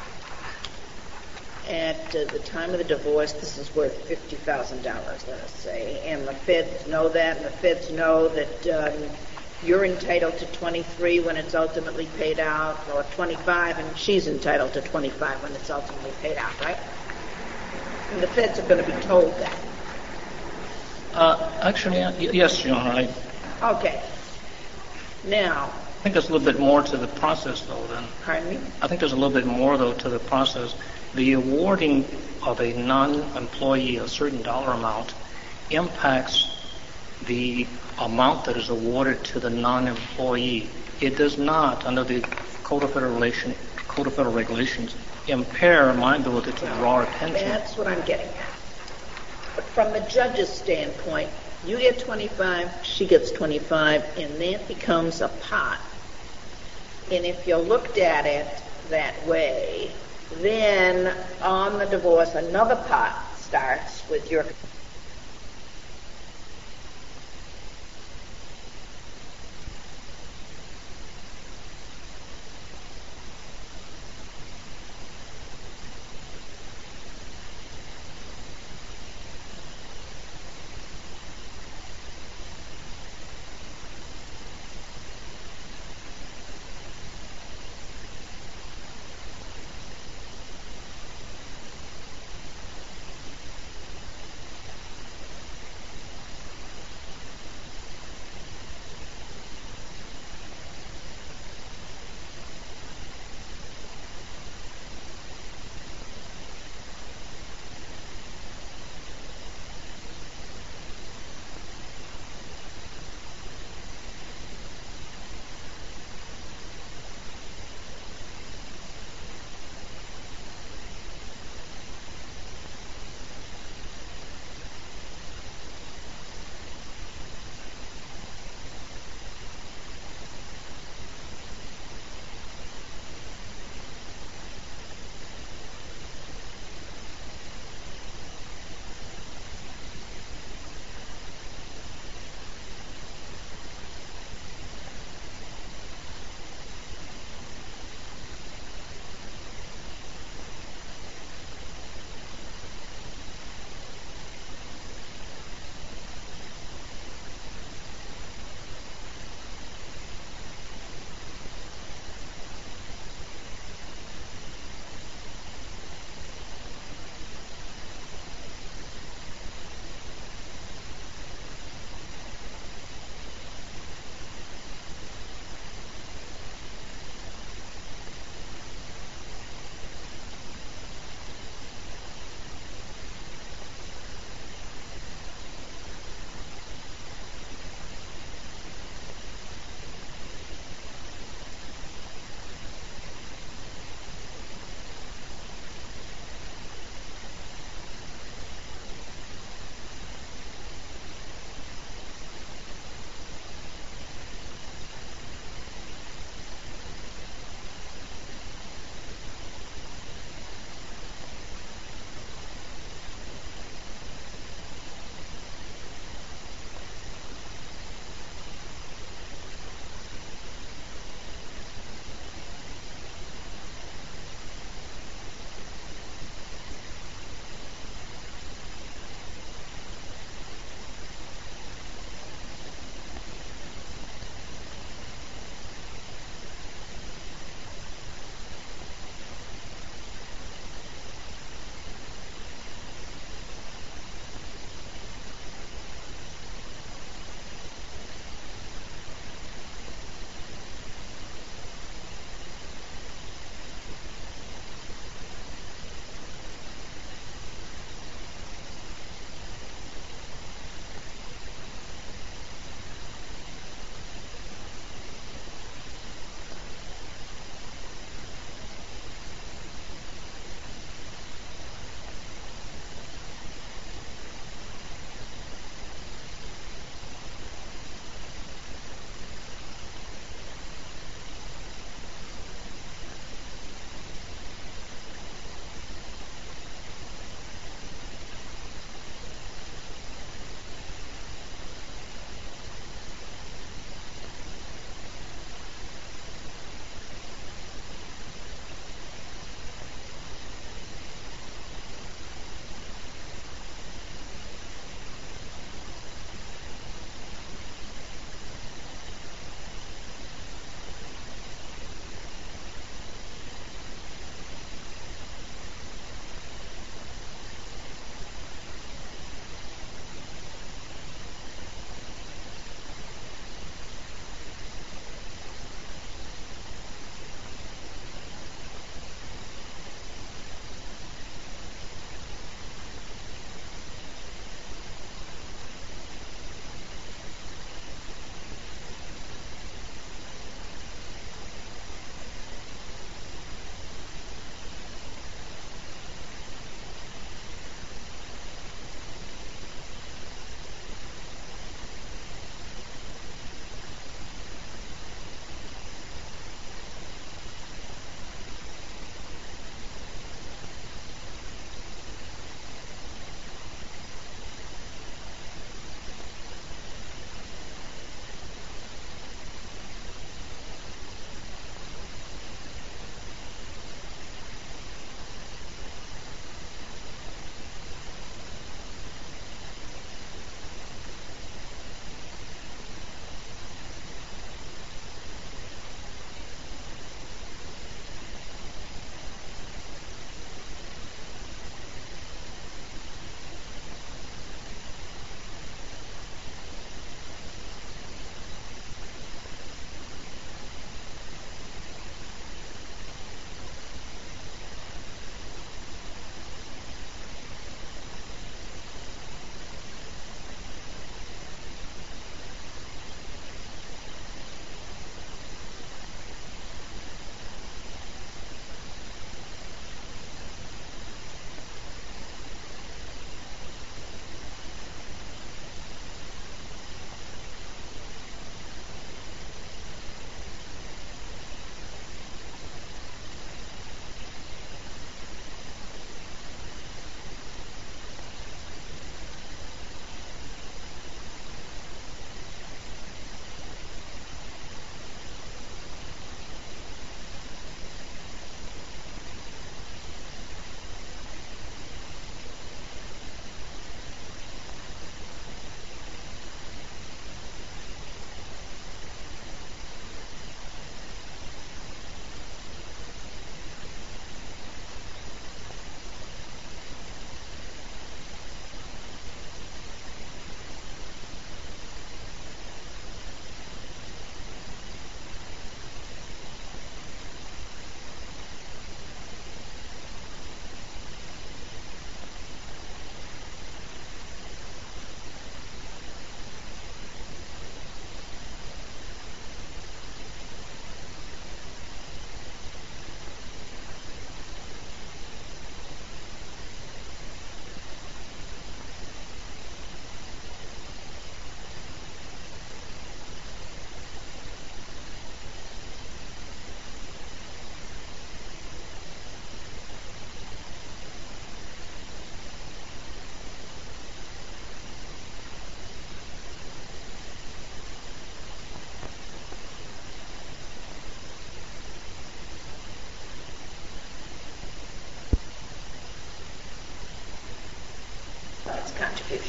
at uh, the time of the divorce, this is worth fifty thousand dollars, let us say, and the feds know that, and the feds know that um, you're entitled to twenty-three when it's ultimately paid out, or twenty-five, and she's entitled to twenty-five when it's ultimately paid out, right? And the feds are going to be told that. uh, actually, uh, y- yes, Your Honor. I, Okay. Now, I think there's a little bit more to the process, though, than. pardon me? I think there's a little bit more, though, to the process. The awarding of a non-employee a certain dollar amount impacts the amount that is awarded to the non-employee. It does not, under the Code of Federal, Relation, Code of Federal Regulations, impair my ability to draw attention. That's what I'm getting at. But from the judge's standpoint, you get twenty-five, she gets twenty-five, and that becomes a pot. And if you looked at it that way, then on the divorce, another pot starts with your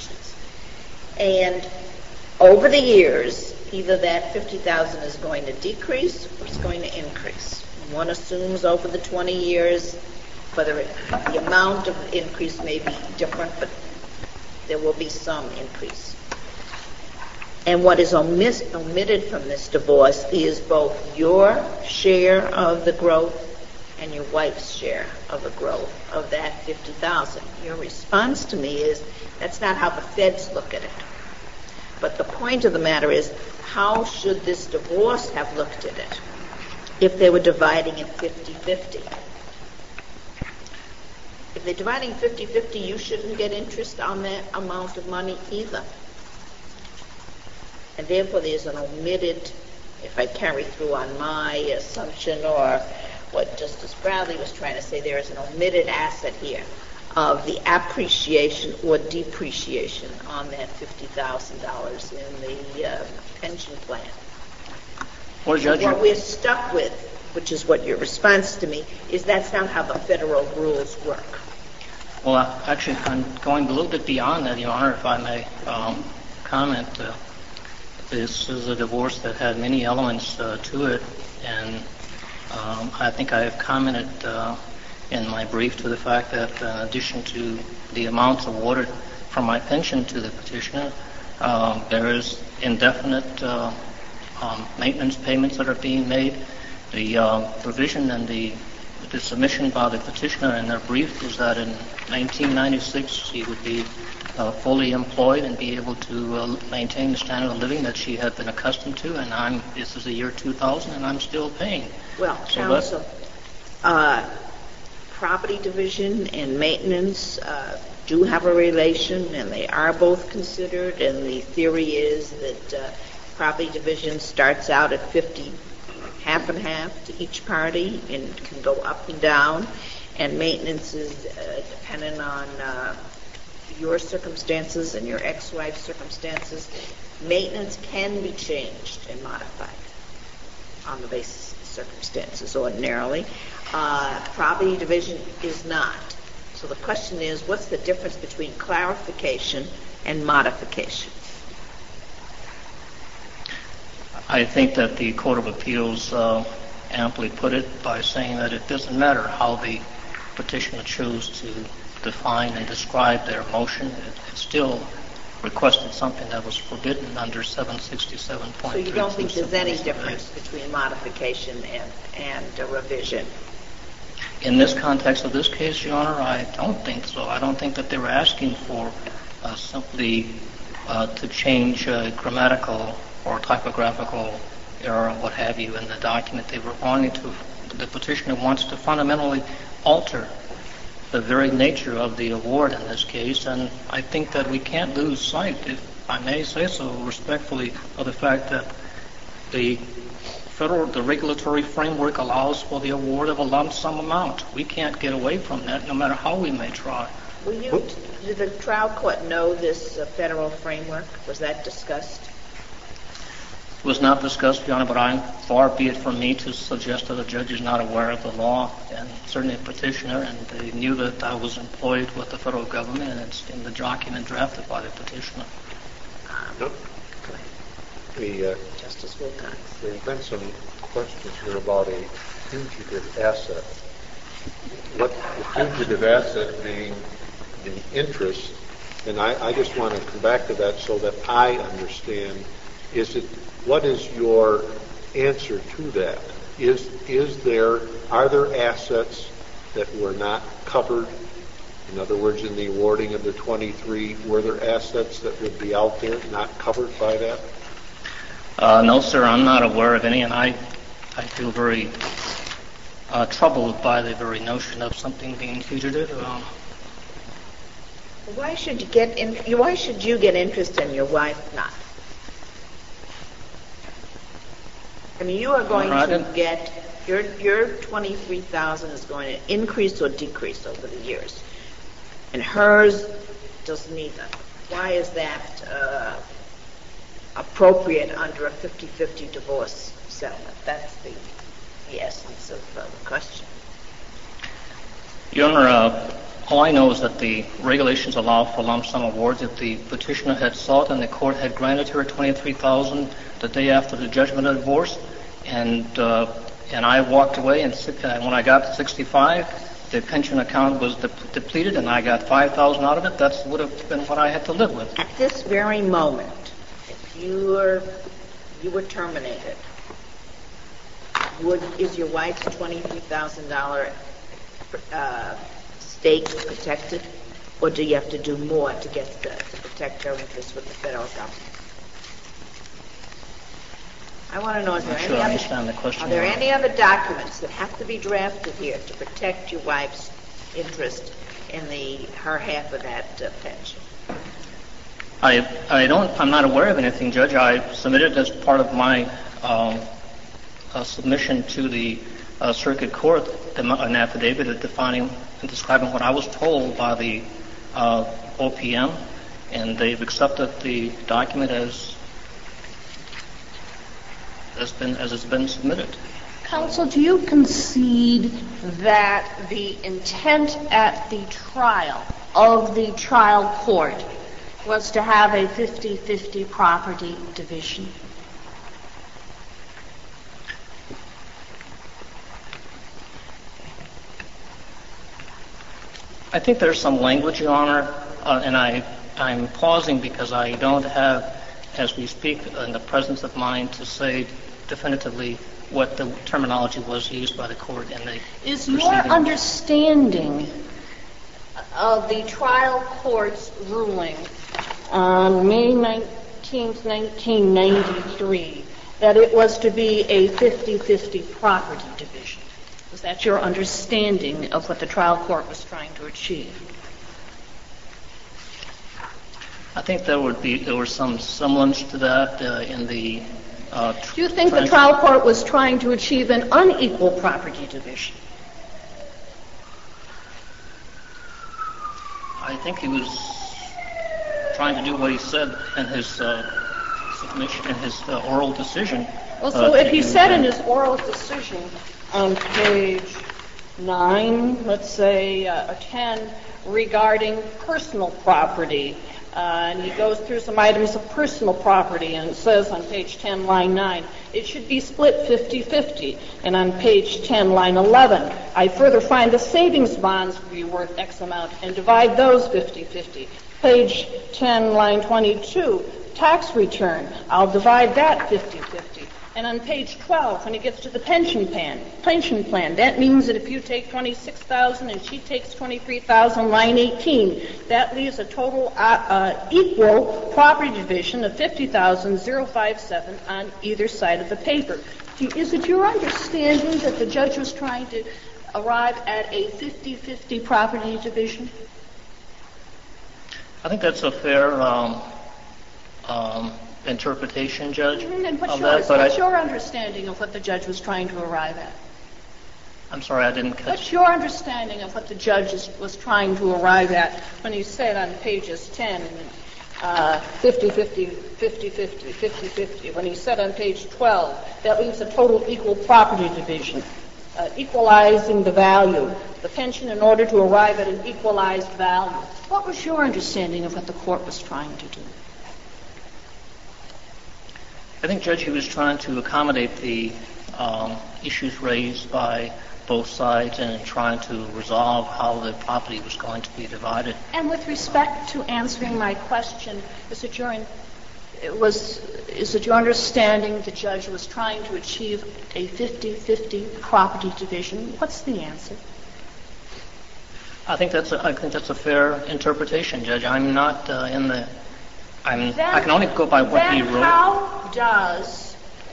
conditions. And over the years, either that fifty thousand is going to decrease or it's going to increase. One assumes over the twenty years, whether it, the amount of increase may be different, but there will be some increase. And what is omis- omitted from this divorce is both your share of the growth and your wife's share of the growth of that fifty thousand. Your response to me is that's not how the feds look at it. But the point of the matter is, how should this divorce have looked at it if they were dividing it fifty-fifty? If they're dividing fifty-fifty, you shouldn't get interest on that amount of money either. And therefore, there's an omitted, if I carry through on my assumption or what Justice Bradley was trying to say, there is an omitted asset here of the appreciation or depreciation on that fifty thousand dollars in the uh, pension plan. Well, Judge, what we're stuck with, which is what your response to me, is that's not how the federal rules work. Well, actually, I'm going a little bit beyond that, Your Honor, if I may um, comment. Uh, this is a divorce that had many elements uh, to it, and um, I think I have commented uh, in my brief to the fact that uh, in addition to the amounts awarded from my pension to the petitioner, uh, there is indefinite uh, um, maintenance payments that are being made. The uh, provision and the, the submission by the petitioner in their brief was that in nineteen ninety-six she would be uh, fully employed and be able to uh, maintain the standard of living that she had been accustomed to, and I'm, this is the year two thousand, and I'm still paying. Well, so counsel, uh, property division and maintenance uh, do have a relation, and they are both considered, and the theory is that uh, property division starts out at fifty, half and half to each party, and can go up and down, and maintenance is uh, dependent on uh, your circumstances and your ex-wife's circumstances. Maintenance can be changed and modified on the basis of circumstances ordinarily. Uh, property division is not. So the question is, what's the difference between clarification and modification? I think that the Court of Appeals uh, amply put it by saying that it doesn't matter how the petitioner chose to define and describe their motion. It, it still requested something that was forbidden under seven sixty-seven point three. So you don't think there's any difference between modification and, and a revision? In this context of this case, Your Honor, I don't think so. I don't think that they were asking for uh, simply uh, to change uh, grammatical or typographical error or what have you in the document. They were wanting to, the petitioner wants to fundamentally alter the very nature of the award in this case, and I think that we can't lose sight, if I may say so respectfully, of the fact that the federal, the regulatory framework allows for the award of a lump sum amount. We can't get away from that no matter how we may try. Will you, did the trial court know this uh, federal framework? Was that discussed? It was not discussed, Your Honor, but I'm, far be it from me to suggest that a judge is not aware of the law, and certainly a petitioner, and they knew that I was employed with the federal government, and it's in the document drafted by the petitioner. Nope. The, uh, Justice Wilcox. There's been some questions here about a fugitive asset. What the fugitive asset being the interest, and I, I just want to come back to that so that I understand, is it, what is your answer to that? Is, is there, are there assets that were not covered? In other words, in the awarding of the twenty-three, were there assets that would be out there not covered by that? Uh, no, sir, I'm not aware of any, and I, I feel very uh, troubled by the very notion of something being fugitive. Um, Why should you get in, why should you get interest and your wife not? I mean, you are going to get, your your twenty-three thousand dollars is going to increase or decrease over the years. And hers does neither. Why is that uh, appropriate under a fifty-fifty divorce settlement? That's the, the essence of uh, the question. Your Honor, uh, All I know is that the regulations allow for lump sum awards. If the petitioner had sought and the court had granted her twenty-three thousand dollars the day after the judgment of divorce, and uh, and I walked away, and uh, when I got to sixty-five, the pension account was de- depleted, and I got five thousand dollars out of it, that would have been what I had to live with. At this very moment, if you were you were terminated, would is your wife's twenty-three thousand dollars uh, stake protected, or do you have to do more to get the, to protect her interests with the federal government? I want to know, is there, I'm any sure I other, understand the question. are there any other documents that have to be drafted here to protect your wife's interest in the her half of that uh, pension? I I don't. I'm not aware of anything, Judge. I submitted as part of my um, uh, submission to the uh, circuit court an affidavit defining and describing what I was told by the uh, O P M, and they've accepted the document as as been as it's been submitted. Counsel, do you concede that the intent at the trial of the trial court was to have a fifty-fifty property division? I think there's some language, Your Honor, uh, and I, I'm pausing because I don't have, as we speak, in the presence of mind to say definitively what the terminology was used by the court in the Is proceeding. your understanding of the trial court's ruling on May nineteenth, nineteen ninety-three, that it was to be a fifty-fifty property division? Was that your understanding of what the trial court was trying to achieve? I think there would be there was some semblance to that uh, in the. Uh, tr- Do you think trans- the trial court was trying to achieve an unequal property division? I think he was trying to do what he said in his uh, submission, in his uh, oral decision. Well, so uh, if he to- said in his oral decision on page nine, let's say, uh, or ten, regarding personal property, uh, and he goes through some items of personal property, and it says on page ten, line nine, it should be split fifty-fifty. And on page ten, line eleven, I further find the savings bonds to be worth X amount and divide those fifty-fifty. Page ten, line twenty-two, tax return, I'll divide that fifty-fifty. And on page twelve, when it gets to the pension plan, pension plan, that means that if you take twenty-six thousand and she takes twenty-three thousand, line eighteen, that leaves a total uh, uh, equal property division of fifty thousand fifty-seven on either side of the paper. Is it your understanding that the judge was trying to arrive at a fifty-fifty property division? I think that's a fair um, um, interpretation, Judge. Mm-hmm. And what's, of yours? that, but what's I, your understanding of what the judge was trying to arrive at? I'm sorry, I didn't catch. What's your understanding of what the judge is, was trying to arrive at when he said on pages ten, uh, fifty-fifty, fifty-fifty, fifty-fifty, when he said on page twelve, that leaves a total equal property division, uh, equalizing the value, the pension in order to arrive at an equalized value. What was your understanding of what the court was trying to do? I think, Judge, he was trying to accommodate the um, issues raised by both sides and in trying to resolve how the property was going to be divided. And with respect to answering my question, is it your, it was, is it your understanding the judge was trying to achieve a fifty-fifty property division? What's the answer? I think that's a, I think that's a fair interpretation, Judge. I'm not uh, in the. I'm. Then, I can only go by what he then wrote. How does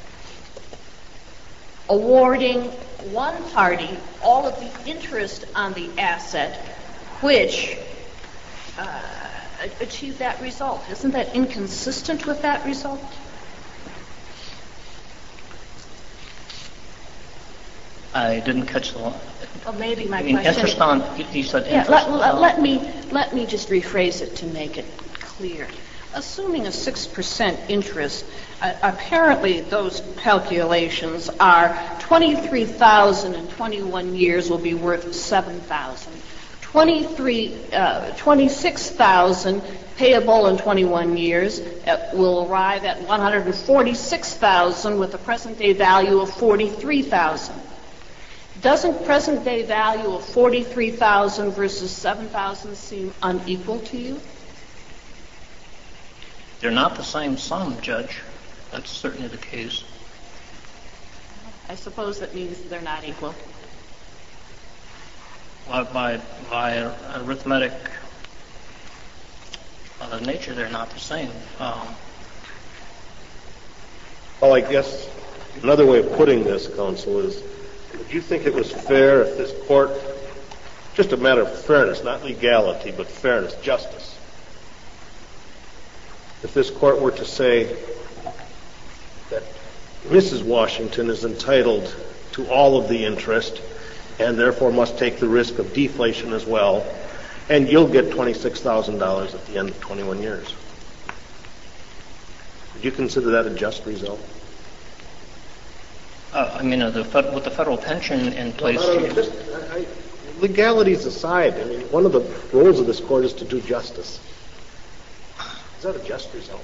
awarding one party all of the interest on the asset, which uh, achieve that result? Isn't that inconsistent with that result? I didn't catch the one. Well, maybe my I mean, question. interest on. You said Yeah, interest. let, let, on- let me let me just rephrase it to make it clear. Assuming a six percent interest, uh, apparently those calculations are twenty-three thousand in twenty-one years will be worth seven thousand. twenty-three, uh, twenty-six thousand payable in twenty-one years uh, will arrive at one hundred forty-six thousand with a present-day value of forty-three thousand. Doesn't present-day value of forty-three thousand versus seven thousand seem unequal to you? They're not the same sum, Judge. That's certainly the case. I suppose that means they're not equal. By, by, by arithmetic uh, nature, they're not the same. Um, Well, I guess another way of putting this, counsel, is would you think it was fair if this court, just a matter of fairness, not legality, but fairness, justice, if this court were to say that Missus Washington is entitled to all of the interest and therefore must take the risk of deflation as well, and you'll get twenty-six thousand dollars at the end of twenty-one years. Would you consider that a just result? uh, I mean, uh, the fed- with the federal pension in place, No, no, no, just, I, I, legalities aside, I mean, one of the roles of this court is to do justice. Is that a just result?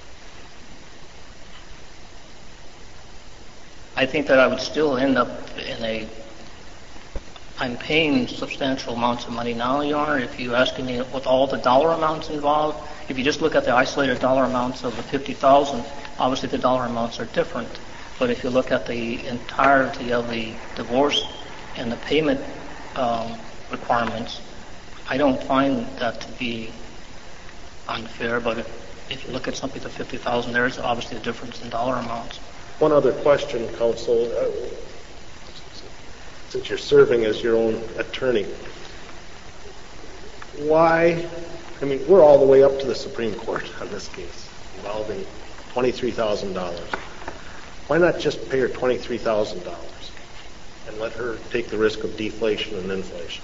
I think that I would still end up in a I'm paying substantial amounts of money now, Your Honor. If you ask me with all the dollar amounts involved, if you just look at the isolated dollar amounts of the fifty thousand dollars, obviously the dollar amounts are different. But if you look at the entirety of the divorce and the payment um, requirements, I don't find that to be unfair. But if, if you look at something to fifty thousand dollars, there is obviously a difference in dollar amounts. One other question, counsel. Uh, since you're serving as your own attorney, why, I mean, we're all the way up to the Supreme Court on this case involving twenty-three thousand dollars. Why not just pay her twenty-three thousand dollars and let her take the risk of deflation and inflation?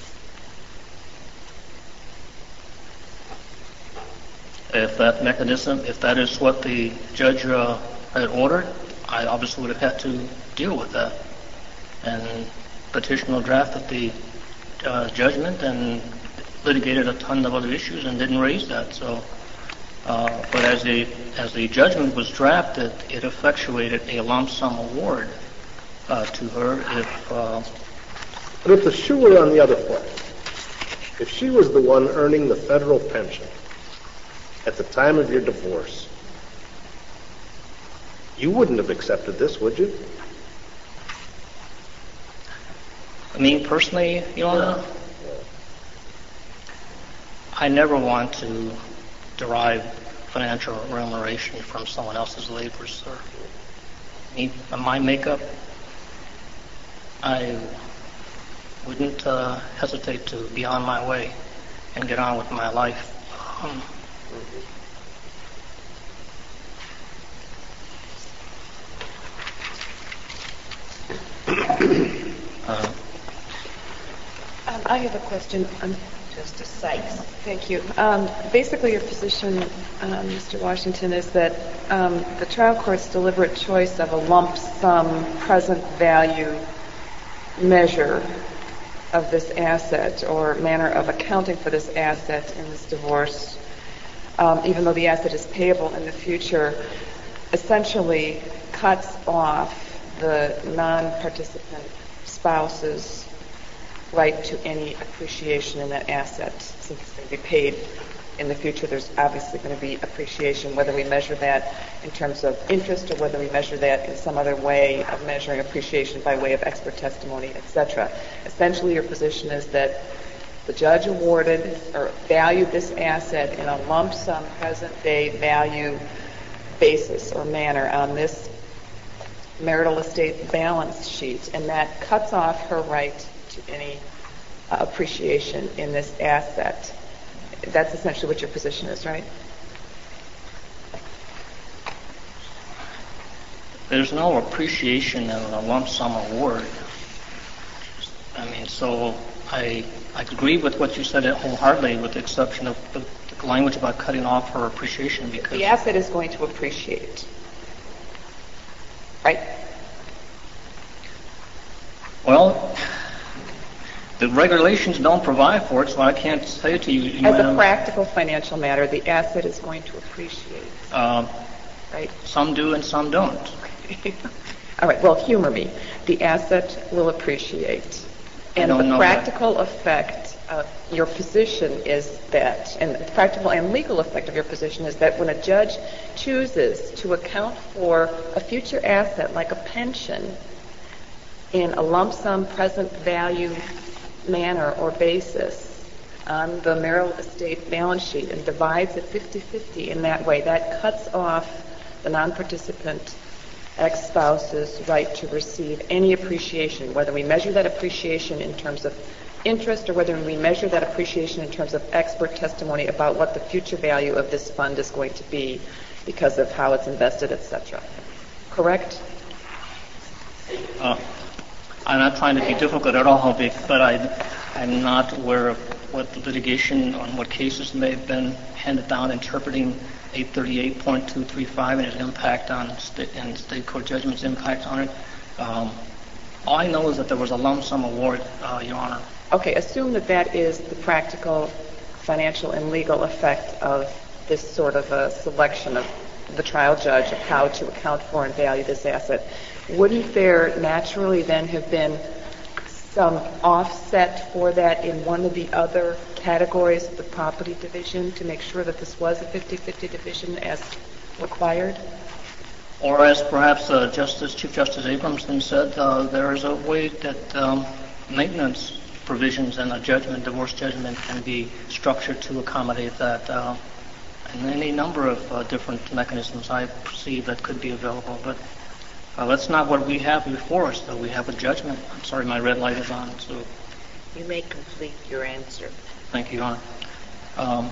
If that mechanism, if that is what the judge uh, had ordered, I obviously would have had to deal with that. And petitioner drafted the uh, judgment and litigated a ton of other issues and didn't raise that. So, uh, but as the as the judgment was drafted, it effectuated a lump sum award uh, to her. If uh, but if the shoe were on the other foot, if she was the one earning the federal pension at the time of your divorce, you wouldn't have accepted this, would you? Me personally, Your Honor, I never want to derive financial remuneration from someone else's labor, sir. Me, my makeup, I wouldn't uh, hesitate to be on my way and get on with my life. Um, uh, Um, I have a question. Um, Justice Sykes. Thank you. Um, basically, your position, um, Mister Washington, is that um, the trial court's deliberate choice of a lump sum present value measure of this asset or manner of accounting for this asset in this divorce, um, even though the asset is payable in the future, essentially cuts off the non-participant spouse's right to any appreciation in that asset. Since it's going to be paid in the future, there's obviously going to be appreciation, whether we measure that in terms of interest or whether we measure that in some other way of measuring appreciation by way of expert testimony, et cetera. Essentially, your position is that the judge awarded or valued this asset in a lump sum present day value basis or manner on this marital estate balance sheet, and that cuts off her right to any uh, appreciation in this asset. That's essentially what your position is, right? There's no appreciation in a lump sum award. I mean, so I I agree with what you said wholeheartedly, with the exception of the, the language about cutting off her appreciation, because the asset is going to appreciate, right? Well, The regulations don't provide for it, so I can't say it to you. As a practical financial matter, the asset is going to appreciate, Uh, right? Some do and some don't. All right, well, humor me. The asset will appreciate. And don't the know practical effect of your position is that, and the practical and legal effect of your position is that when a judge chooses to account for a future asset like a pension in a lump sum present value manner or basis on the marital estate balance sheet and divides it fifty-fifty in that way, that cuts off the non-participant ex-spouse's right to receive any appreciation, whether we measure that appreciation in terms of interest or whether we measure that appreciation in terms of expert testimony about what the future value of this fund is going to be because of how it's invested, et cetera. Correct? Uh, I'm not trying to be difficult at all, but I, I'm not aware of what the litigation on what cases may have been handed down interpreting eight thirty-eight point two three five and its impact on state, and state court judgment's impact on it. Um, all I know is that there was a lump sum award, uh, Your Honor. Okay, assume that that is the practical, financial, and legal effect of this sort of a selection of the trial judge of how to account for and value this asset. Wouldn't there naturally then have been some offset for that in one of the other categories of the property division to make sure that this was a fifty-fifty division as required? Or as perhaps uh, Justice Chief Justice Abramson said, uh, there is a way that um, maintenance provisions in a judgment, divorce judgment, can be structured to accommodate that. Uh, and any number of uh, different mechanisms I perceive that could be available. But uh, that's not what we have before us, though. We have a judgment. I'm sorry, my red light is on. So You may complete your answer. thank you, Your Honor. Um,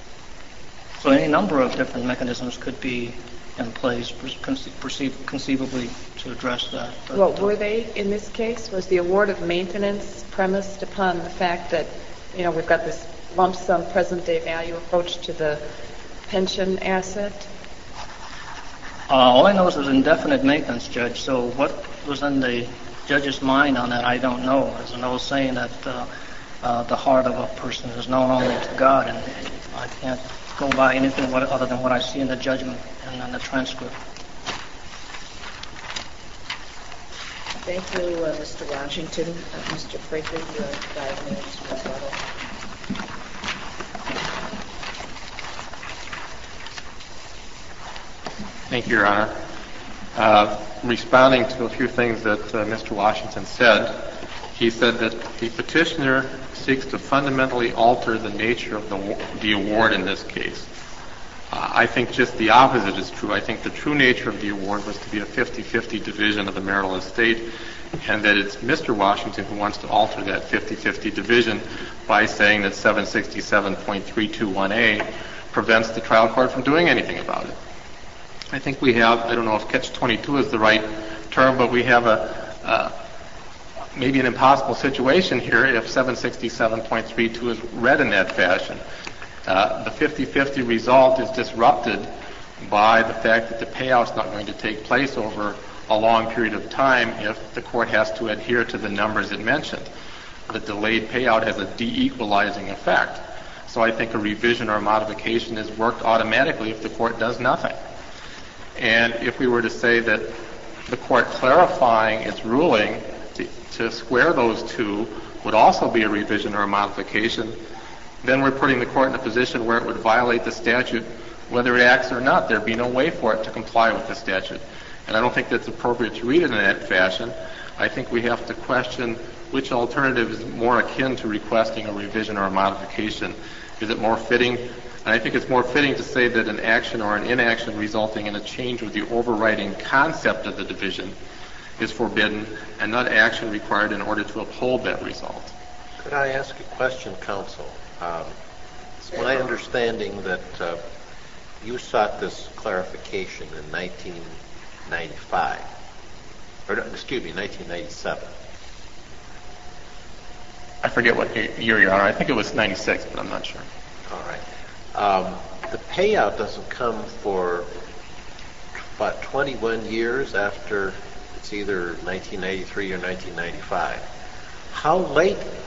so any number of different mechanisms could be in place, perce- perceive, conceivably, to address that. But, Well, were they in this case? Was the award of maintenance premised upon the fact that, you know, we've got this lump sum present day value approach to the pension asset? Uh, all I know is it was indefinite maintenance, Judge. So what was in the judge's mind on that, I don't know. There's an old saying that uh, uh, the heart of a person is known only to God, and I can't go by anything what, other than what I see in the judgment and in the transcript. Thank you, uh, Mister Washington. Uh, Mister Fraker, you have five minutes to rebuttal. Thank you, Your Honor. Uh, responding to a few things that uh, Mister Washington said, he said that the petitioner seeks to fundamentally alter the nature of the, the award in this case. Uh, I think just the opposite is true. I think the true nature of the award was to be a fifty-fifty division of the marital estate, and that it's Mister Washington who wants to alter that fifty-fifty division by saying that seven sixty-seven point three two one A prevents the trial court from doing anything about it. I think we have, I don't know if catch twenty-two is the right term, but we have a uh, maybe an impossible situation here if seven sixty-seven point three two is read in that fashion. Uh, the fifty-fifty result is disrupted by the fact that the payout's not going to take place over a long period of time if the court has to adhere to the numbers it mentioned. The delayed payout has a de-equalizing effect. So I think a revision or a modification is worked automatically if the court does nothing. And if we were to say that the court clarifying its ruling to, to square those two would also be a revision or a modification, then we're putting the court in a position where it would violate the statute whether it acts or not. There'd be no way for it to comply with the statute. And I don't think that's appropriate to read it in that fashion. I think we have to question which alternative is more akin to requesting a revision or a modification. Is it more fitting? And I think it's more fitting to say that an action or an inaction resulting in a change of the overriding concept of the division is forbidden and not action required in order to uphold that result. Could I ask a question, counsel? Um, it's my understanding that uh, you sought this clarification in nineteen ninety-five, or excuse me, nineteen ninety-seven. I forget what year, Your Honor. I think it was ninety-six, but I'm not sure. All right. Um, the payout doesn't come for about twenty-one years after it's either nineteen ninety-three or nineteen ninety-five. How late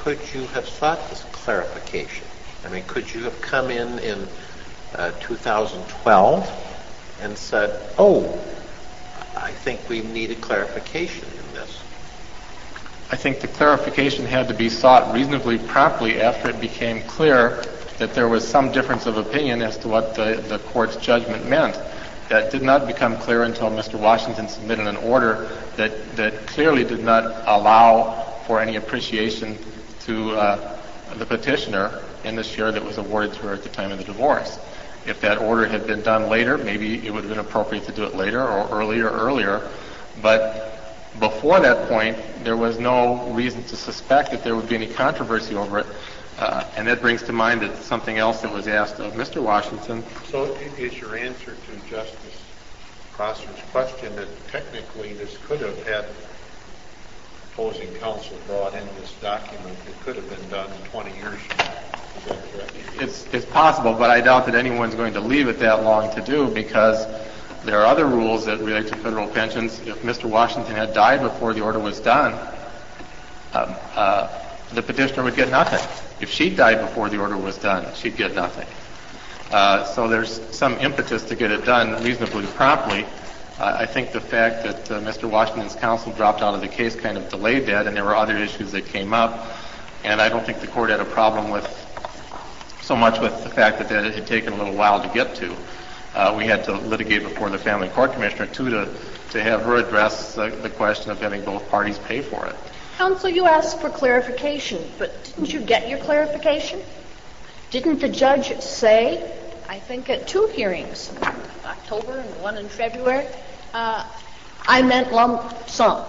could you have sought this clarification? I mean, could you have come in in uh, two thousand twelve and said, oh, I think we need a clarification in this? I think the clarification had to be sought reasonably promptly after it became clear that there was some difference of opinion as to what the, the court's judgment meant. That did not become clear until Mister Washington submitted an order that, that clearly did not allow for any appreciation to uh, the petitioner in the share that was awarded to her at the time of the divorce. If that order had been done later, maybe it would have been appropriate to do it later or earlier, earlier. But before that point, there was no reason to suspect that there would be any controversy over it. Uh, and that brings to mind that something else that was asked of Mister Washington. So is your answer to Justice Prosser's question that technically this could have had opposing counsel brought in this document, it could have been done twenty years from now? Is that correct? It's, it's possible, but I doubt that anyone's going to leave it that long to do, because there are other rules that relate to federal pensions. If Mister Washington had died before the order was done, um, uh, the petitioner would get nothing. If she died before the order was done, she'd get nothing. Uh, so there's some impetus to get it done reasonably promptly. Uh, I think the fact that uh, Mister Washington's counsel dropped out of the case kind of delayed that, and there were other issues that came up. And I don't think the court had a problem with so much with the fact that, that it had taken a little while to get to. Uh, we had to litigate before the family court commissioner, too, to, to have her address uh, the question of having both parties pay for it. Counsel, you asked for clarification, but didn't you get your clarification? Didn't the judge say, I think at two hearings, October and one in February, uh, I meant lump sum?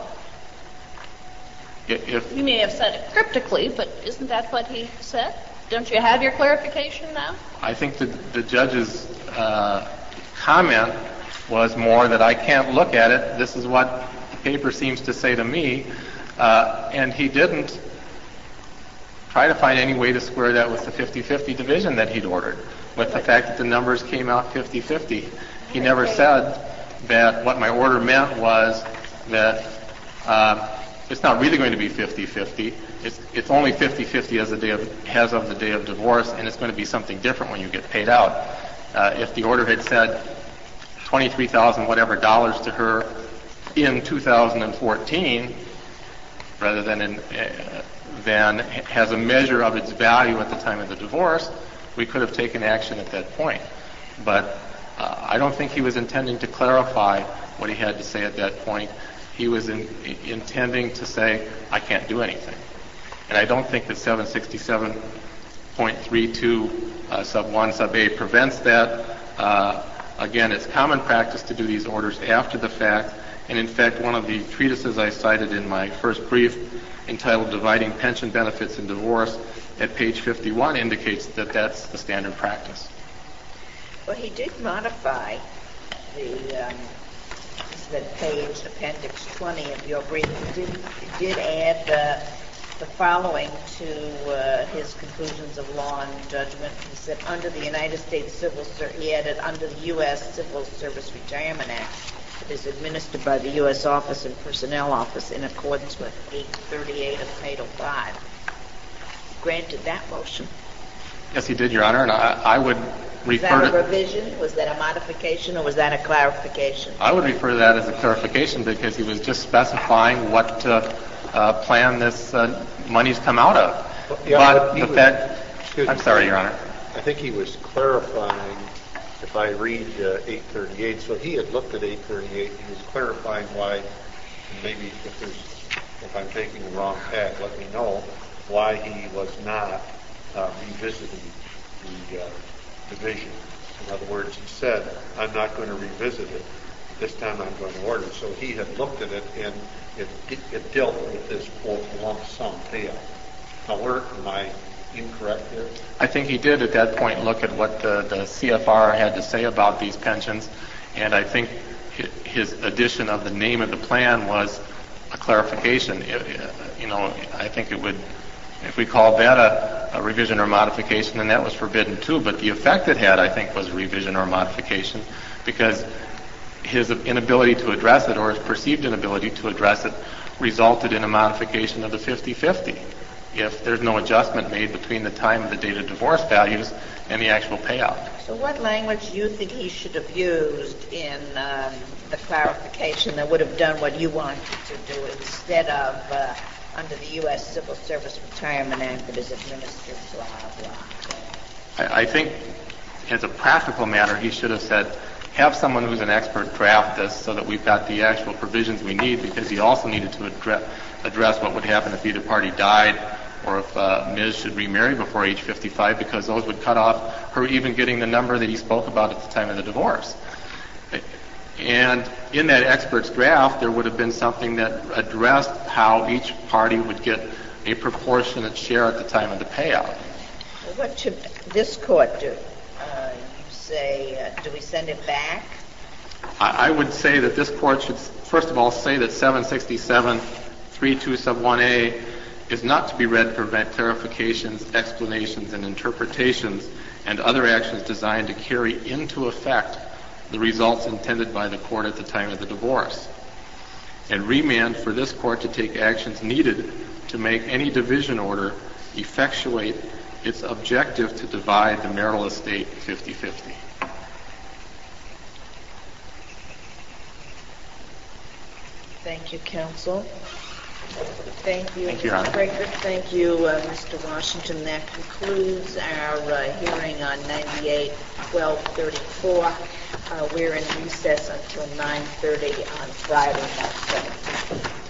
If, you may have said it cryptically, but isn't that what he said? Don't you have your clarification now? I think the, the judge's uh, comment was more that I can't look at it. This is what the paper seems to say to me. Uh, and he didn't try to find any way to square that with the fifty-fifty division that he'd ordered, with the fact that the numbers came out fifty-fifty. He never said that what my order meant was that uh, it's not really going to be fifty-fifty. It's, it's only fifty-fifty as, the day of, as of the day of divorce, and it's going to be something different when you get paid out. Uh, if the order had said twenty-three thousand whatever dollars to her in two thousand fourteen, rather than in, uh, than has a measure of its value at the time of the divorce, we could have taken action at that point. But uh, I don't think he was intending to clarify what he had to say at that point. He was in, intending to say, I can't do anything. And I don't think that seven sixty-seven point three two uh, sub one sub A prevents that. Uh, again, it's common practice to do these orders after the fact. And in fact, one of the treatises I cited in my first brief, entitled Dividing Pension Benefits in Divorce, at page fifty-one indicates that that's the standard practice. Well, he did modify the, um, this is at page appendix twenty of your brief. He did, he did add uh, the following to uh, his conclusions of law and judgment. He said, under the United States Civil Service, he added, under the U S Civil Service Retirement Act, it is administered by the U S Office and Personnel Office in accordance with eight thirty-eight of Title five. Granted that motion. Yes, he did, Your Honor, and I, I would refer Was that a to... revision? Was that a modification, or was that a clarification? I would refer to that as a clarification, because he was just specifying what uh, uh, plan this uh, money's come out of. Well, yeah, but but he the was- fact... I'm me. sorry, Your Honor. I think he was clarifying, if I read uh, eight thirty-eight, so he had looked at eight thirty-eight, he was clarifying why, and maybe if there's, if I'm taking the wrong path, let me know, why he was not uh, revisiting the uh, division. In other words, he said, I'm not going to revisit it. This time I'm going to order it. So he had looked at it, and it, it, it dealt with this, quote, lump sum payout. Now, where am I incorrect there? I think he did at that point look at what the, the C F R had to say about these pensions, and I think his addition of the name of the plan was a clarification. It, you know, I think it would, if we called that a, a revision or modification, then that was forbidden too, but the effect it had, I think, was a revision or modification, because his inability to address it, or his perceived inability to address it, resulted in a modification of the fifty-fifty. if there's no adjustment made between the time of the date of divorce values and the actual payout. So what language do you think he should have used in um, the clarification that would have done what you wanted to do instead of uh, under the U S Civil Service Retirement Act that is administered blah, blah? I, I think as a practical matter, he should have said, have someone who's an expert draft this so that we've got the actual provisions we need, because he also needed to address, address what would happen if either party died or if uh, Miz should remarry before age fifty-five, because those would cut off her even getting the number that he spoke about at the time of the divorce. And in that expert's draft, there would have been something that addressed how each party would get a proportionate share at the time of the payout. What should this court do? Uh, you say, uh, do we send it back? I, I would say that this court should, first of all, say that seven sixty-seven thirty-two sub one A is not to be read to prevent clarifications, explanations, and interpretations and other actions designed to carry into effect the results intended by the court at the time of the divorce. And remand for this court to take actions needed to make any division order effectuate its objective to divide the marital estate fifty-fifty. Thank you, counsel. Thank you, Thank you, Mister Your Honor. Fraker. Thank you, uh, Mister Washington. That concludes our uh, hearing on ninety-eight twelve thirty-four. Uh, we're in recess until nine thirty on Friday, March seventeenth.